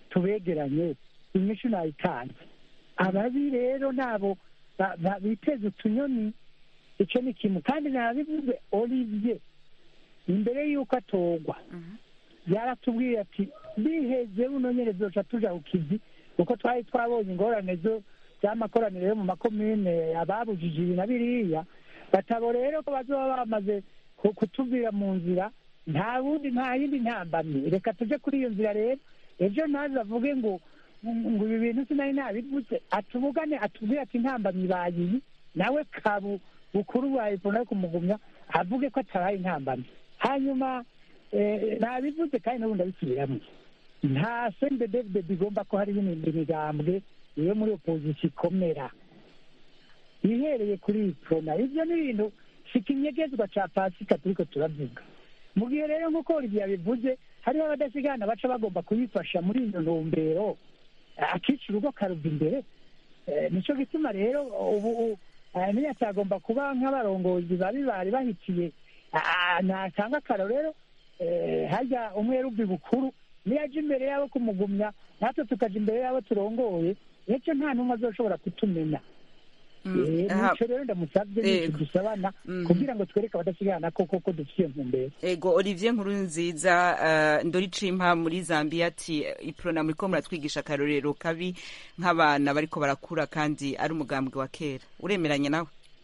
tubegeranye inyishu nayitanze. Ababi rero nabo biteza utunyoni, icyo ni kimwe. kandi nabivuze Olivier imbere y'uko atogwa yaratubwiye ati biheze buno nyene zoca tuja ku kizi, kuko twari twabonye ingorane zo z'amakoraniro yo mu makomine ababujije ibi na biriya. Batabo rero ko bazoba bamaze kutubwira mu nzira, nta wundi nta yindi ntambamye, reka tuje kuri iyo nzira rero. Ejo naza avuge ngo ngo ibi bintu sinari nabivuze, atuvugane atubwire ati intambamyi bayiyi, nawe kabu bukuru bwa iPhone yo kumugumya avuge ko ataraye intambamyi. Hanyuma nabivuze kandi n'ubundi abisubiramo, nta sende David bigomba ko hari ibindi migambwe iyo muri opposition ikomera ihereye kuri iPhone. Ibyo ni ibintu sikinyegezwa ca pasika turiko turavuga. Mu gihe rero nk'uko Olivier yabivuze, hariho abadasigana baca bagomba kuyifasha muri iyo ntumbero, akica urugo karuva imbere. Nicyo gituma rero ubu niyo atagomba kuba nk'abarongozi babi bari bahitiye. Natanga akarorero, harya umwe rubi bukuru niyo aje imbere yabo kumugumya, natwe tukaja imbere yabo turongoye, nicyo nta n'umwe azoshobora kutumena. Nicyo rero ndamusabye n'icyo dusabana kugira ngo twereke abadasigana ko koko dufite intumbero. Ego Olivier Nkurunziza, Ndori Cimpa muri Zambia ati iprona muriko muratwigisha akarorero kabi nk'abana bariko barakura kandi ari umugambwe wa kera. Uremeranye nawe?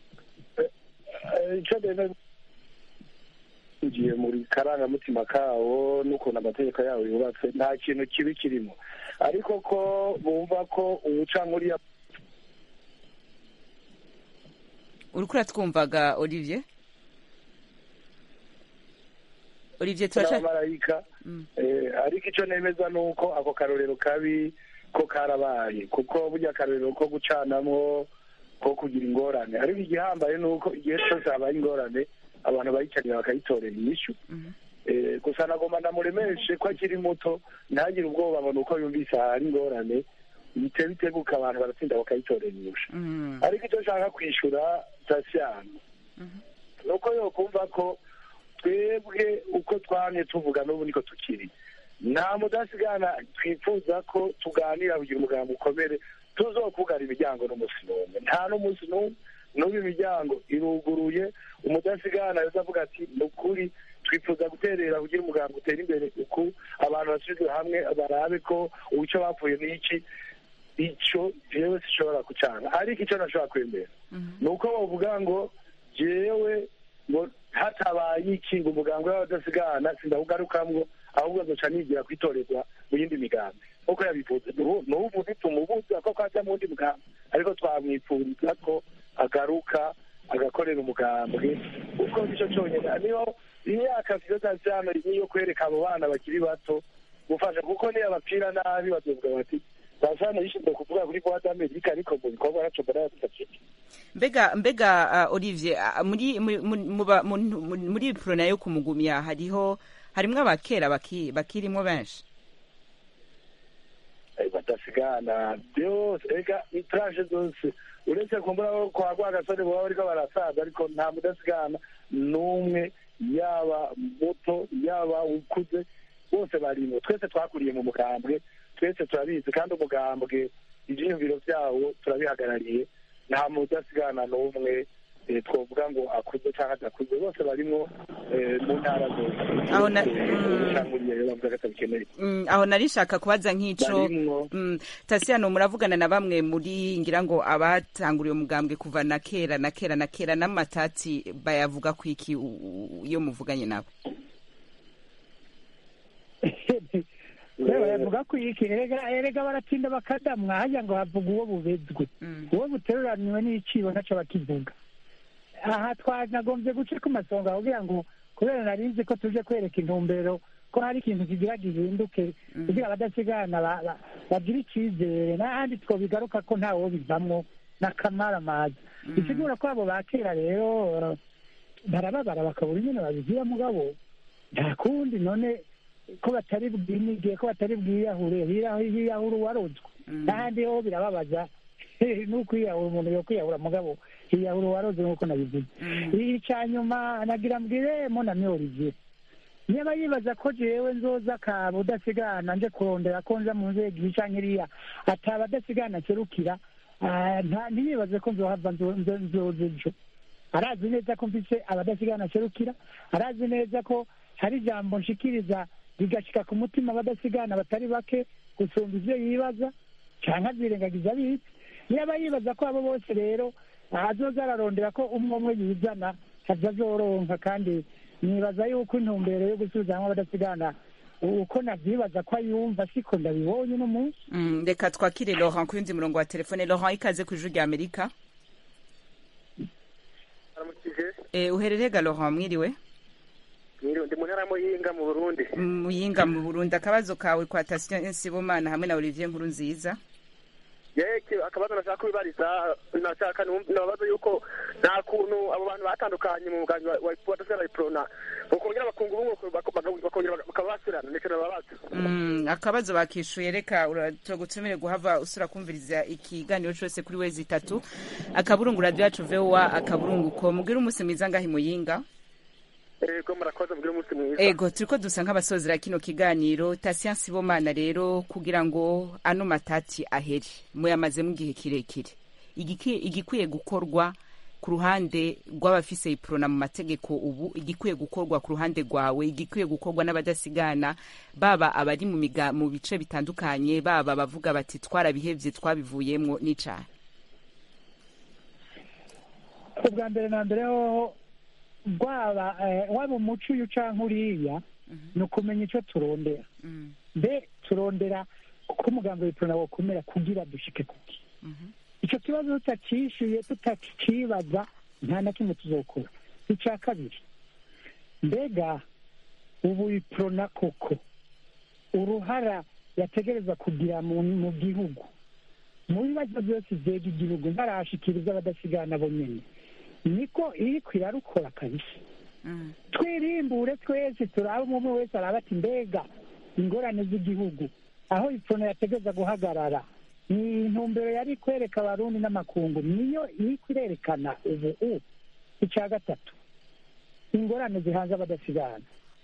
Icyo rero ugiye muri karangamutima kawo n'ukuntu amategeko yawo yubatse, nta kintu kibi kirimo, ariko ko bumva ko uwuca nkuriya. Uriko uratwumvaga Olivier? Olivier turasha marayika. Ariko icyo nemeza nuko ako karorero kabi ko karabaye, kuko burya karorero ko gucanamo ko kugira ingorane, ariko igihambaye nuko igihe cyose habaye ingorane abantu bayicarira bakayitorera inyishu. Gusa nagomba ndamuremeshe ko akiri muto, ntagire ubwoba ngo nuko yumvise hari ingorane bite biteguka abantu baratsinda bakayitorera inyishu. Ariko icyo nshaka kwishura Tasiyano nuko yo kumva ko twebwe uko twamye tuvuga n'ubu niko tukiri, nta mudasigana twifuza ko tuganira kugira umugambi ukomere tuzokugara imiryango n'umunsi n'umwe, nta n'umunsi n'umwe. N'ubu imiryango iruguruye, umudasigana yazavuga ati ni ukuri twifuza guterera kugira umugambi utera imbere, uku abantu basubizwe hamwe barabe ko uwico bapfuye n'iki. Icyo jewe sishobora kucanga, ariko icyo nashobora kwemera ni uko bavuga ngo jewe ngo hatabaye iki ngo umugambi w'abadasigana sindawugarukamwo, ahubwo azoca nigira kwitorerwa mu yindi migambi uko yabivuze. n'ubu ntitumubuza ko kwaja mu wundi mugambi, ariko twamwipfuriza ko agaruka agakorera umugambwe, kuko nicyo cyonyine. Niyo imyaka vyozazano niyo kwereka abo bana bakiri bato gufasha, kuko niyo abapfira nabi bazovuga bati basana yishinzwe kuvuga kuri boîte d'Amerique, ariko mu bikorwa yacu bara tutaciki. Mbega mbega uh, Olivier, uh, muri muri muri prona yo kumugumya hariho harimwe abakera baki bakirimwo benshi. Eh badasigana byose ega itraje zose uretse kumbura ko agwa gasore bo bariko barasaza, ariko nta mudasigana numwe, yaba muto yaba ukuze, bose barimo. Twese twakuriye mu mugambwe, twese turabizi, kandi umugambwe ivyiyumviro vyawo turabihagarariye. Nta mudasigana n'umwe twovuga ngo akuze cyangwa adakuze, bose barimo mu ntara zose. Aho na aho narishaka kubaza nk'ico Tasiyano, muravugana na bamwe muri ngira ngo abatanguriye umugambwe kuva na kera na kera na kera, n'amatati bayavuga kwiki iyo muvuganye nabo? Reba yavuga ko iki erega erega baratinda bakadamwa, hajya ngo havuga uwo bubezwe, uwo buteruraniwe n'icibo naco bakivuga. Aha twanagombye guce ku masonga kugira ngo kubera narinzi ko tuje kwereka intumbero ko hari ikintu kigira gihinduke, kugira abadasigana bagira icyizere, n'ahandi twobigaruka ko ntawo bivamwo n'akamara amazi. Bisigura ko abo bakera rero barababara bakabura nyine babigira, mugabo nta kundi. None ko batari bwinige, ko batari bwiyahure, hiyahura uwarozwe, n'ahandi ho birababaza. Nuko iyahura umuntu yo kwiyahura, mugabo hiyahura uwarozwe nk'uko nabivuze. Icya nyuma nagira mbwire Monami Olivier, niba yibaza ko jewe nzoza akaba udasigana nje kurondera ko nza mu nzego iyi canke iriya ataba adasigana nserukira ntiyibaze ko nzohava nzoza ejo. Arazi neza ko mfise abadasigana nserukira, arazi neza ko hari ijambo nshikiriza rigashika ku mutima abadasigana batari bake gusumba ivyo yibaza canke azirengagiza bize. Niba yibaza ko abo bose rero azoza ararondera ko umwe umwe yizana azoronka, kandi nibaza yuko intumbero yo gusubizamwo abadasigana uko navyibaza ko ayumva siko ndabibonye uno munsi. Reka twakire Laurent ku yundi murongo wa telefone. Laurent, ikaze kw'ijuru rya Amerika. Eh, uherereye ga Laurent? Mwiriwe. Mwiriwe, ndi mu ntara ya Muyinga mu Burundi. Muyinga mu Burundi. Akabazo kawe kwa Tasien Sibomana hamwe na Olivier Nkurunziza. Yeke, akabazo nashaka kubibariza, nashaka nabaza yuko nta kuntu abo bantu batandukanye mu mugambi wa Wadasera Iprona bokongera bakunga ubumwe bakongera bakabasirana ndetse nababaza. Mm, akabazo bakishuye. Reka uragutumire guhava usura kumviriza ikiganiro cyose kuri wezi itatu akaburungu radio yacu V O A akaburungu ko mugira umunsi mwiza ngahi Muyinga. Ego murakoze mugira umunsi mwiza. Ego turiko dusa nk'abasozera kino kiganiro. Tasien Sibomana rero kugira ngo ano matati ahere muyamaze mu gihe kirekire, igikwiye gukorwa ku ruhande rw'abafise iprona mu mategeko ubu, igikwiye gukorwa ku ruhande rwawe, igikwiye gukorwa n'abadasigana baba abari mu miga mu bice bitandukanye, baba bavuga bati twarabihevye twabivuyemwo n'icyaha. Ubwa mbere na mbere ho rwaba waba umuco uyu canke uriya ni ukumenya ico turondera. Mbe turondera ko umugambi w'iprona wokomera kugira dushike kuki. Ico kibazo tutacishuye tutakibaza nta na kimwe tuzokora. Ica kabiri, mbega ubu iprona koko uruhara yategereza kugira mu gihugu mu bibazo byose vyega igihugu ntarashikiriza abadasigana bo nyene niko iriko irarukora kabisa. Twirimbure twese turaba umwe wese araba ati mbega ingorane z'igihugu aho iprona yategereza guhagarara ni intumbero yari kwereka abarundi n'amakungu niyo iri kwirerekana ubu. Icya gatatu, ingorane zihanze abadasigana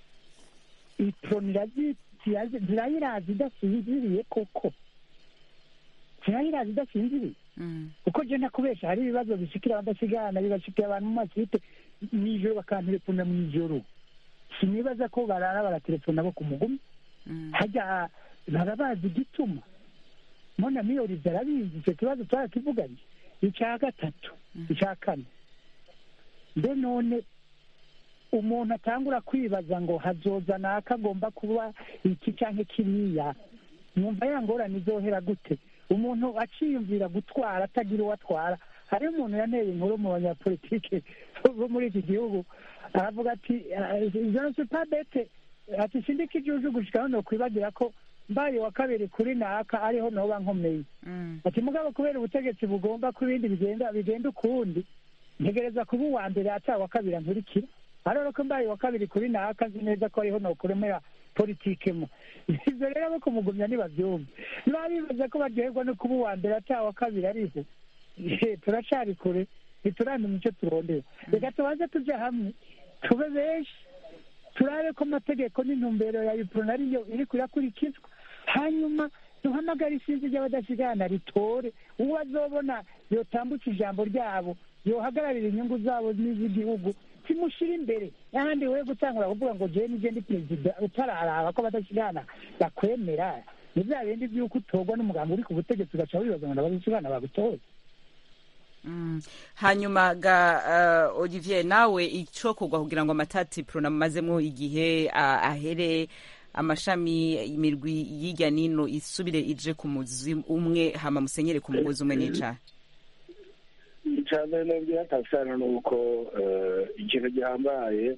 iprona zirayirazi idasinziriye koko, zirayirazi idasinziriye kuko je nakubesha hari ibibazo bishikira abadasigana bibashikira abantu mu masite nijoro bakantelefona mw'ijoro. Sinibaza ko barara baratelefona bo ku mugumi hajya barabazi igituma mona miyori zarabizi icyo kibazo twarakivuganye. Icya gatatu, icya kane, mbe none umuntu atangura kwibaza ngo hazoza naka agomba kuba iki canke kiriya, mwumva ya ngorane izohera gute? Umuntu aciyumvira gutwara atagira uwo atwara. Hari umuntu yaneye inkuru mu banyapolitike bo muri iki gihugu aravuga ati je pas bete, ati sindika igihugu gushika no kwibagira ko mbaye wa kabiri kuri naka ariho noba nkomeye. Ati mugabo kubera ubutegetsi bugomba ko ibindi bigenda bigenda ukundi ntegereza kuba uwa mbere ata wa kabiri nkurikira. Ariko ko mbaye wa kabiri kuri naka nzi neza ko ariho no kuremera politike mo. Ivyo rero bo kumugumya nibavyumva nibabibaza ko baryoherwa no kuba uwa mbere ata wa kabiri ariho. Turacari kure ntituramenya icyo turondera. Reka tubaze tuja hamwe tube benshi turabe ko amategeko n'intumbero ya iprona ariyo iri kurakurikizwa, hanyuma duhamagara isinzi ry'abadasigana ritore uwo azobona yotambutsa ijambo ryabo yohagararira inyungu zabo n'iz'igihugu kimushira imbere. Ahandi we gutangura kuvuga ngo jewe nije ndi perezida utararaba ko abadasigana bakwemera ni bya bindi by'uko utorwa n'umugambi uri ku butegetsi ugaca wibaza ngo abadasigana bagutoye. Mm. Hanyuma ga uh, Olivier nawe icokorwa kugira ngo amatati prona mazemwo igihe uh, ahere amashami imirwi yijya nino isubire ije ku muzi umwe hama musenyere ku mugozi umwe nica. Icambere nabyo tasana nuko ikintu gihambaye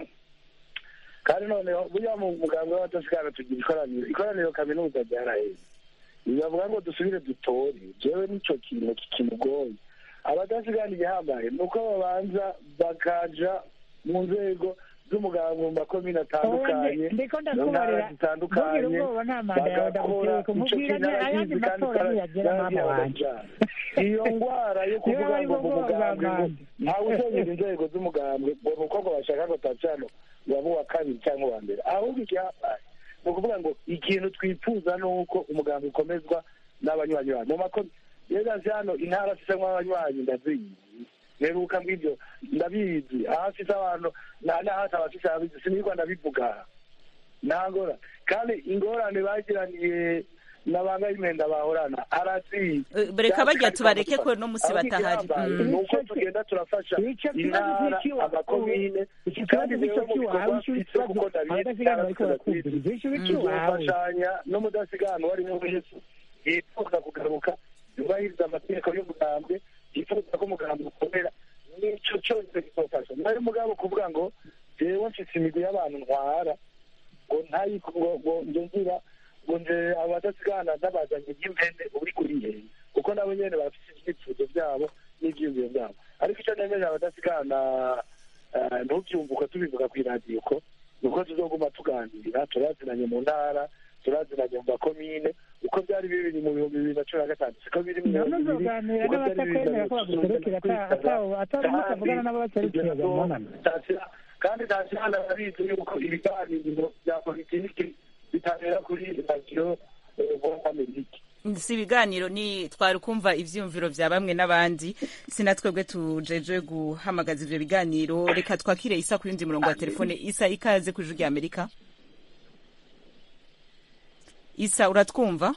kandi none burya mu muganga w'abadasigana tugira ikoraniro ikoraniro kaminuza ryaraye bivuga ngo dusubire dutore. Jewe nico kintu kikimugoye abadasigana igihambaye nuko babanza bakaja mu nzego z'umuganga mu makomine atandukanye ndiko ndakubarira zitandukanye ubwo nta manda yawe ndaguteye kumubwira ayandi matora ntiyagera mama wanje iyo ndwara yo kuvuga ngo umugambwe ntawe uzongera inzego z'umugambwe ngo ni uko ngo bashaka ngo tacano waba uwa kabiri cyangwa uwa mbere ahubwo igihabaye ni ukuvuga ngo ikintu twifuza ni uko umugambwe ukomezwa n'abanywanyi bayo mu makomine rero hano intara zisemo abanywanyi ndazizi mperuka mbw'ibyo ndabizi ahafise abantu n'ahasi abafise ababizi sinirwa ndabivuga ntangora kandi ingorane bagiraniye n'abanga y'imenda bahorana arazizi reka bajya tubareke ko no musi batahari nuko tugenda turafasha intara amakomine kandi niwe mu bikorwa bafise kuko ndabizi tuzofashanya no mudasigana warimo wese yifuza kugaruka yubahiriza amategeko y'umugambwe yifuza ko umugambwe ukomera n'icyo cyose kizofasha nayo mugabo kuvuga ngo jewe mfise imigwi y'abantu ntwara ngo ntayiko ngo nje ngira ngo nje abadasigana n'abazanye by'impene uri kuri yeye kuko nabo nyene bafise ibyifuzo byabo n'ivyiyumviro byabo ariko icyo nemeje abadasigana ntubyumvuka tubivuga kw'iradiyo ko nuko tuzoguma tuganira turazinanye mu ntara turazinanye mu makomine uko byari bibiri mu bihumbi bibiri na cumi na gatanu siko biri mu bihumbi bibiri uko byari bibiri kandi nta kihanda barabizi yuko ibiganiro bya politiki bitabera kuri radiyo amerika si ibiganiro ni twari kumva ivyumviro vya bamwe n'abandi sinatwebwe tujeje guhamagaza ivyo biganiro reka twakire Isa ku yundi murongo wa telefone Isa ikaze ku ijwi rya Amerika Isa uratwumva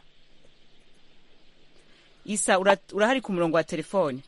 Isa urahari ku murongo wa telefone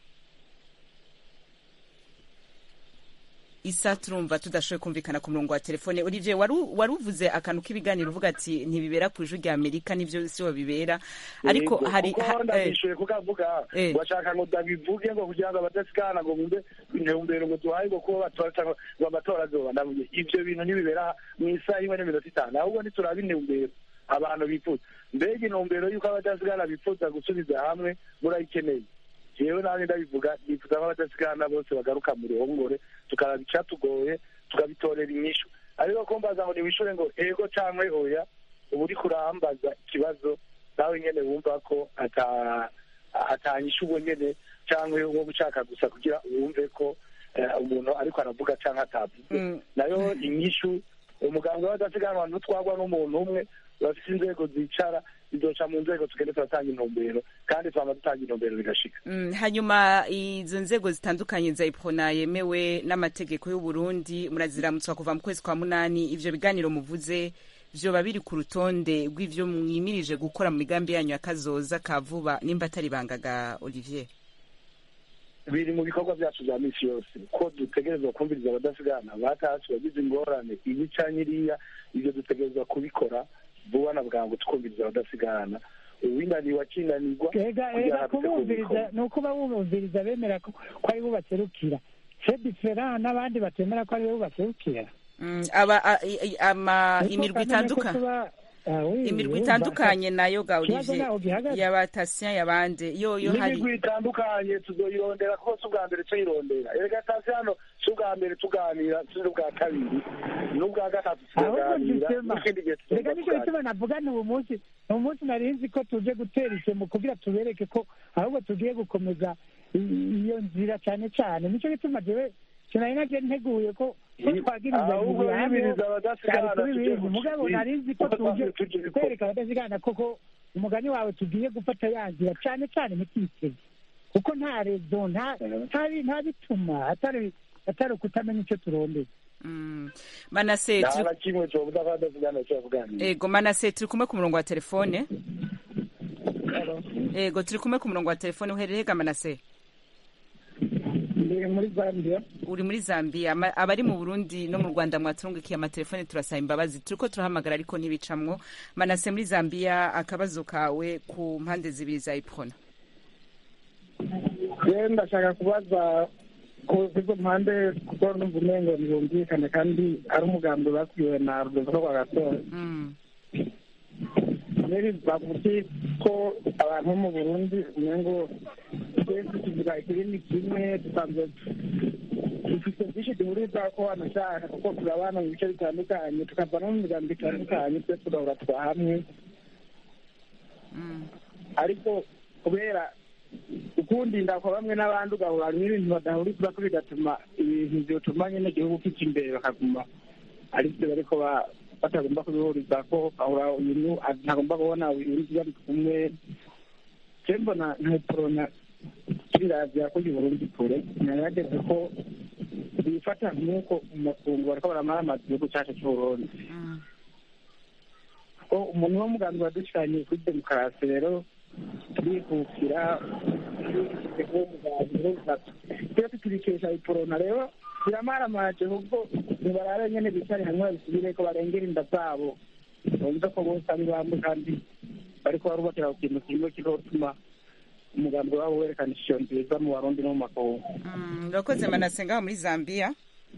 Isa turumva tudashoboye kumvikana ku murongo wa telefone Olivier waruvuze akantu k'ibiganiro uvuga ati ntibibera ku ijwi rya Amerika nivyo siho bibera ariko hari ndabishoye kukavuga bashaka ngo ndabivuge ngo kugira ngo abadasikana ngo mumbe intumbero ngo duhaye ngo kuba batora cyangwa ngo amatora azoba ndavuye ivyo bintu ntibibera mu isaha imwe n'iminota itanu ahubwo ntituraba intumbero abantu bifuza mbega intumbero y'uko abadasigana bifuza gusubiza hamwe murayikeneye jewe nanjye ndabivuga nifuza ko abadasigana bose bagaruka mu ruhongore tukaraba icatugoye tukabitorera inyishu ariko ko mbaza ngo niwishure ngo ego canke oya ubu uriko urambaza ikibazo nawe nyene wumva ko ata atanyisha ubwo nyene canke uwo gushaka gusa kugira wumve ko umuntu ariko aravuga canke atavuze nayo inyishu umuganga w'abadasigana ntutwagwa n'umuntu umwe bafite inzego zicara izoca mu nzego tugende turatanga intumbero kandi twama dutanga intumbero bigashika hanyuma izo nzego zitandukanye za iprona yemewe n'amategeko y'u Burundi muraziramutswa kuva mu kwezi kwa munani ivyo biganiro muvuze vyoba biri ku rutonde rw'ivyo mwimirije gukora mu migambi yanyu akazoza kavuba nimba atari bangaga Olivier biri mu bikorwa byacu bya misi yose ko dutegerezwa kumviriza abadasigana batasi bagize ingorane ibicanyiriya ibyo dutegerezwa kubikora vuba na bwangu tukumviriza abadasigana uwinaniwe akinanirwa ega kubumviriza ni uko babumviriza bemera ko ari bo baserukira c'est différent n'abandi batemera ko ari bo baserukira aba imirwi itandukanye imirwi itandukanye nayo ga Olivier y'abatasiya y'abande yo yo hari imirwi itandukanye tuzoyirondera ko si ubwa mbere tuyirondera erega tasiya hano si ubwa mbere tuganira si ubwa kabiri n'ubwa gatatu tuganira n'ikindi gihe reka nicyo bituma navuga ni uwo munsi ni umunsi nari nzi ko tuje gutera isemo kugira tubereke ko ahubwo tugiye gukomeza iyo nzira cyane cyane nicyo gituma jewe sinari nabyo nteguye ko twagiriza umugabo nari nzi ko tuje kwereka abadasigana koko umugani wawe tugiye gufata yanzira cyane cyane mutiteze kuko nta rezo nta bituma atari atari ukutamenya icyo turondeye Manase ego Manase turi kumwe ku murongo wa telefone ego turi kumwe ku murongo wa telefone uherereye ga Manase muri Zambia uri muri Zambia abari mu Burundi no mu Rwanda mwaturungikiye amatelefone turasaba imbabazi turiko turahamagara ariko ntibicamwo Manase muri Zambia akabazo kawe ku mpande zibiri za iprona je ndashaka kubaza ko izo mpande kuko numva umengo ntibumvikane kandi ari umugambi bakwiwe na Rudoviko kwa Gatora rero bavuze ko abantu bo mu Burundi umengo twese tuvuga ikirimi kimwe dusanzwe dufite byinshi duhuriza ko anashaka kuko turabana mu bice bitandukanye tukava no mu migambi itandukanye twese tugahora twa hamwe ariko kubera uko ukundinda kwa bamwe n'abandi ugahura n'ibintu badahuriza ko bigatuma ibintu byotuma nyine igihugu kica imbere bakaguma ari byo bariko batagomba kubihuriza ko ahura ibintu ntagomba kubona ibintu bari kumwe je mbona nta porona kirazira ko Burundi kure narageze ko bifata nk'uko umukungu bariko baramara amagihugu cyacu cy'Uburundi ko umuntu wo mugambi wadushanye kuri demokarasi rero turikukira rero tukirikesha iporona rero biramara amaje ubwo nibarabe nyene bicare hamwe babisubire ko barengera inda zabo bumva ko bose ari bamwe kandi bariko barubakira ku kintu kimwe kizotuma umugambi wabo werekana ishusho nziza mu Barundi no mu makungu. Urakoze Manase ngaho muri Zambia.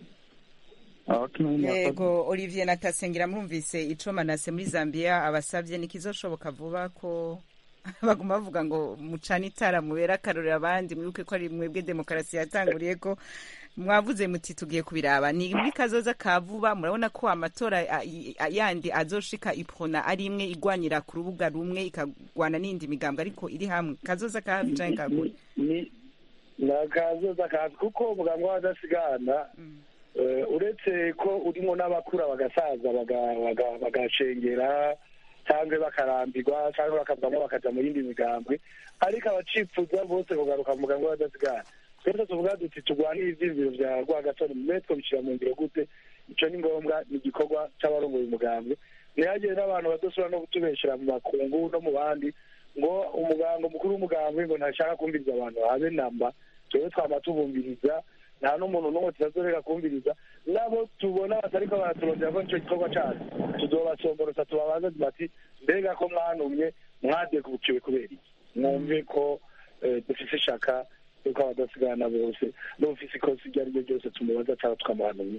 Yego Olivier Natasengera mwumvise ico Manase muri Zambia abasavye nikizoshoboka vuba ko baguma bavuga ngo mucana itara mubera akarorero abandi mwibuke ko ari mwebwe demokarasi yatanguriye ko mwavuze muti tugiye kubiraba ni muri kazoza ka vuba murabona ko amatora yandi azoshika iprona ari imwe igwanyira ku rubuga rumwe ikagwana n'indi migambwe ariko iri hamwe kazoza ka bijanye kagure ni na kazoza ka kuko umugambwe w'adasigana uretse ko urimo n'abakura bagasaza bagashengera cyangwa bakarambirwa cyangwa bakavamo bakaja mu yindi migambwe ariko abacipfuza bose kugaruka mu mugambwe w'adasigana twese tuvuga duti turwanire ivyiziro vya Rwagasore metwe bishira mu ngiro gute ico ni ngombwa ni igikorwa c'abarongoye umugambwe ntihagire n'abantu badosubira no kutubeshera mu makungu no mu bandi ngo umuganga mukuru w'umugambwe ngo ntashaka kumviriza abantu habe namba twebwe twama tubumviriza nta n'umuntu n'umwe tutazoreka kumviriza nabo tubona batariko baraturondera ko nico gikorwa cacu tuzobasomborotsa tubabaza bati mbega ko mwanumye mwadekukiwe kubera iki mwumve ko dufise ishaka yuko abadasigana bose n'ufise ikosi iryo ari ryo ryose tumubaza cyangwa tukamuhanumye.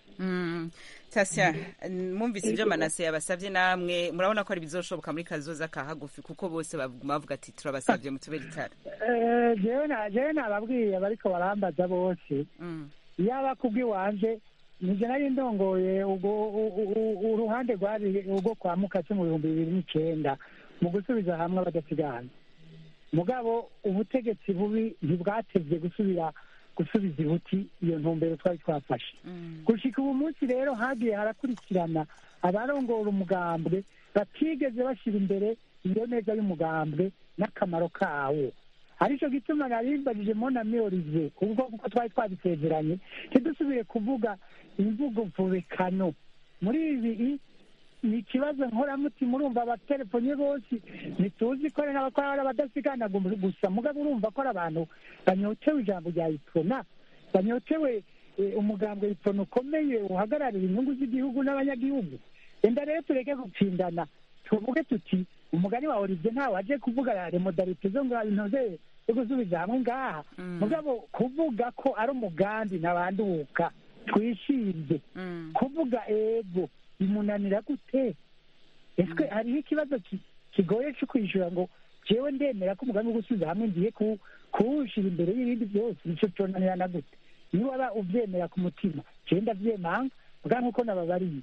Tasya mwumvise ibyo Manase yabasavye namwe murabona ko ari bizoshoboka muri kazoza ka hagufi kuko bose bavuga ati turabasavye mutubere itara. Eh jewe na jewe nababwiye bariko barambaza bose yaba kubwi wanje nije nari ndongoye ubwo uruhande rwari ubwo kwa Mukase mu bihumbi bibiri n'icenda mu gusubiza hamwe abadasigana mugabo ubutegetsi bubi ntibwatevye gusubira gusubiza ihuti iyo ntumbero twari twafashe gushika ubu munsi rero hagiye harakurikirana abarongora umugambwe batigeze bashira imbere iyo neza y'umugambwe n'akamaro kawo arico gituma narimbajije mona miorize ubwo kuko twari twabisezeranye tidusubire kuvuga imvugo mvubekano muri ibi ni ikibazo nkoramutima urumva abatelefone bose ntituzi ko n'abakora abadasigana gusa mugabo urumva ko ari abantu banyotewe ijambo rya iprona banyotewe umugambwe iprona ukomeye uhagararira inyungu z'igihugu n'abanyagihugu enda rero tureke gutsindana tuvuge tuti umugani wa Olivier ntawe aje kuvuga remodalite zo ngaho intoze yo gusubiza hamwe ngaha mugabo kuvuga ko ari umugambi n'abanduka twishimye kuvuga ego bimunanira gute ese hariho ikibazo kigoye cyo kwishyura ngo jewe ndemera ko umugambi wo gusubiza hamwe ngiye kuwushyira imbere y'ibindi byose nicyo cyonanirana gute niba waba ubyemera ku mutima jewe ndavyemanga bwa nk'uko nababariye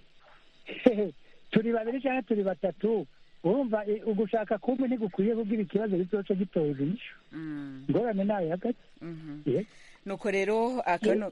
turi babiri cyangwa turi batatu urumva ugushaka kumwe ntigukwiye kugira ikibazo bizoca gitoza inyishu ngorane nayo hagati nuko rero akano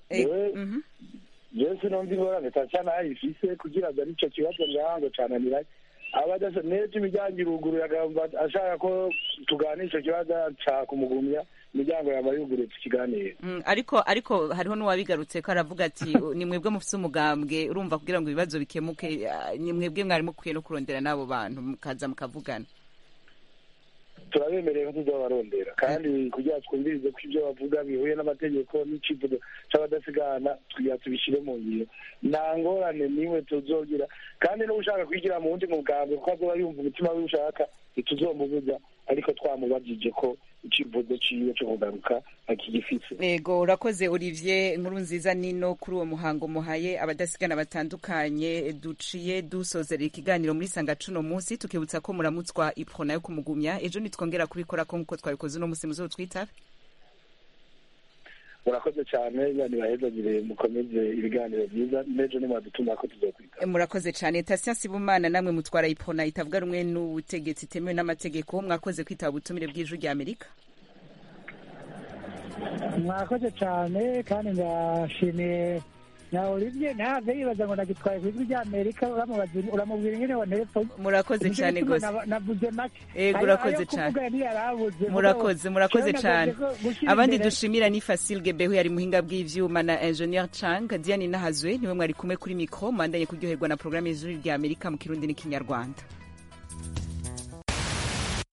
jewe sinumva ingorane tacana ayifise kugira ngo arico kibazo ngahango cananiranye abadasa nejo imiryango iruguruye agamba ashaka ko tuganira ico kibazo ashaka kumugumya imiryango yaba yuguruye tukiganire ariko ariko hariho n'uwabigarutse ko aravuga ati ni mwebwe mufise umugambwe urumva kugira ngo ibibazo bikemuke ni mwebwe mwari mukwiye no kurondera n'abo bantu mukaza mukavugana turabemereye ko tuzobarondera kandi kugira twumvirize ko ibyo bavuga bihuye n'amategeko n'icivugo c'abadasigana twiya tubishire mu ngiro nta ngorane niwe tuzogira kandi n'ushaka kwigira mu wundi mugambwe kuko azoba yumva umutima wiwe ushaka ntituzomubuza ariko twamubajije ko icivugo ciwe co kugaruka akigifise. Ego urakoze Olivier nkuru nziza nino kuri uwo muhango muhaye abadasigana batandukanye duciye dusozera ikiganiro muri sanga cuno munsi tukibutsa ko muramutswa iprona yo kumugumya ejo nitwongera kubikora ko nkuko twabikoze no musi muzo twita murakoze cyane yani bahezagire mukomeze ibiganiro byiza nejo ni mwadutuma ko tuzokwita murakoze cyane Tasya Sibumana namwe mutwara iprona itavuga rumwe n'ubutegetsi temewe n'amategeko mwakoze kwitaba ubutumire bw'ijuru rya Amerika mwakoze cyane kandi ndashimiye na Olivier ntave yibaza ngo nagitwaye ku ijwi ry'Amerika uramubwira ingene wa telefone. Murakoze cyane gose. Navuze make. Ego urakoze cyane. Murakoze murakoze cyane. Abandi dushimira ni Facile Gebeho yari muhinga bw'ivyuma na Engineer Chang, Diane Nahazwe niwe mwari kumwe kuri micro, mandanye kuryoherwa na programme y'ijwi ry'Amerika mu Kirundi n'ikinyarwanda.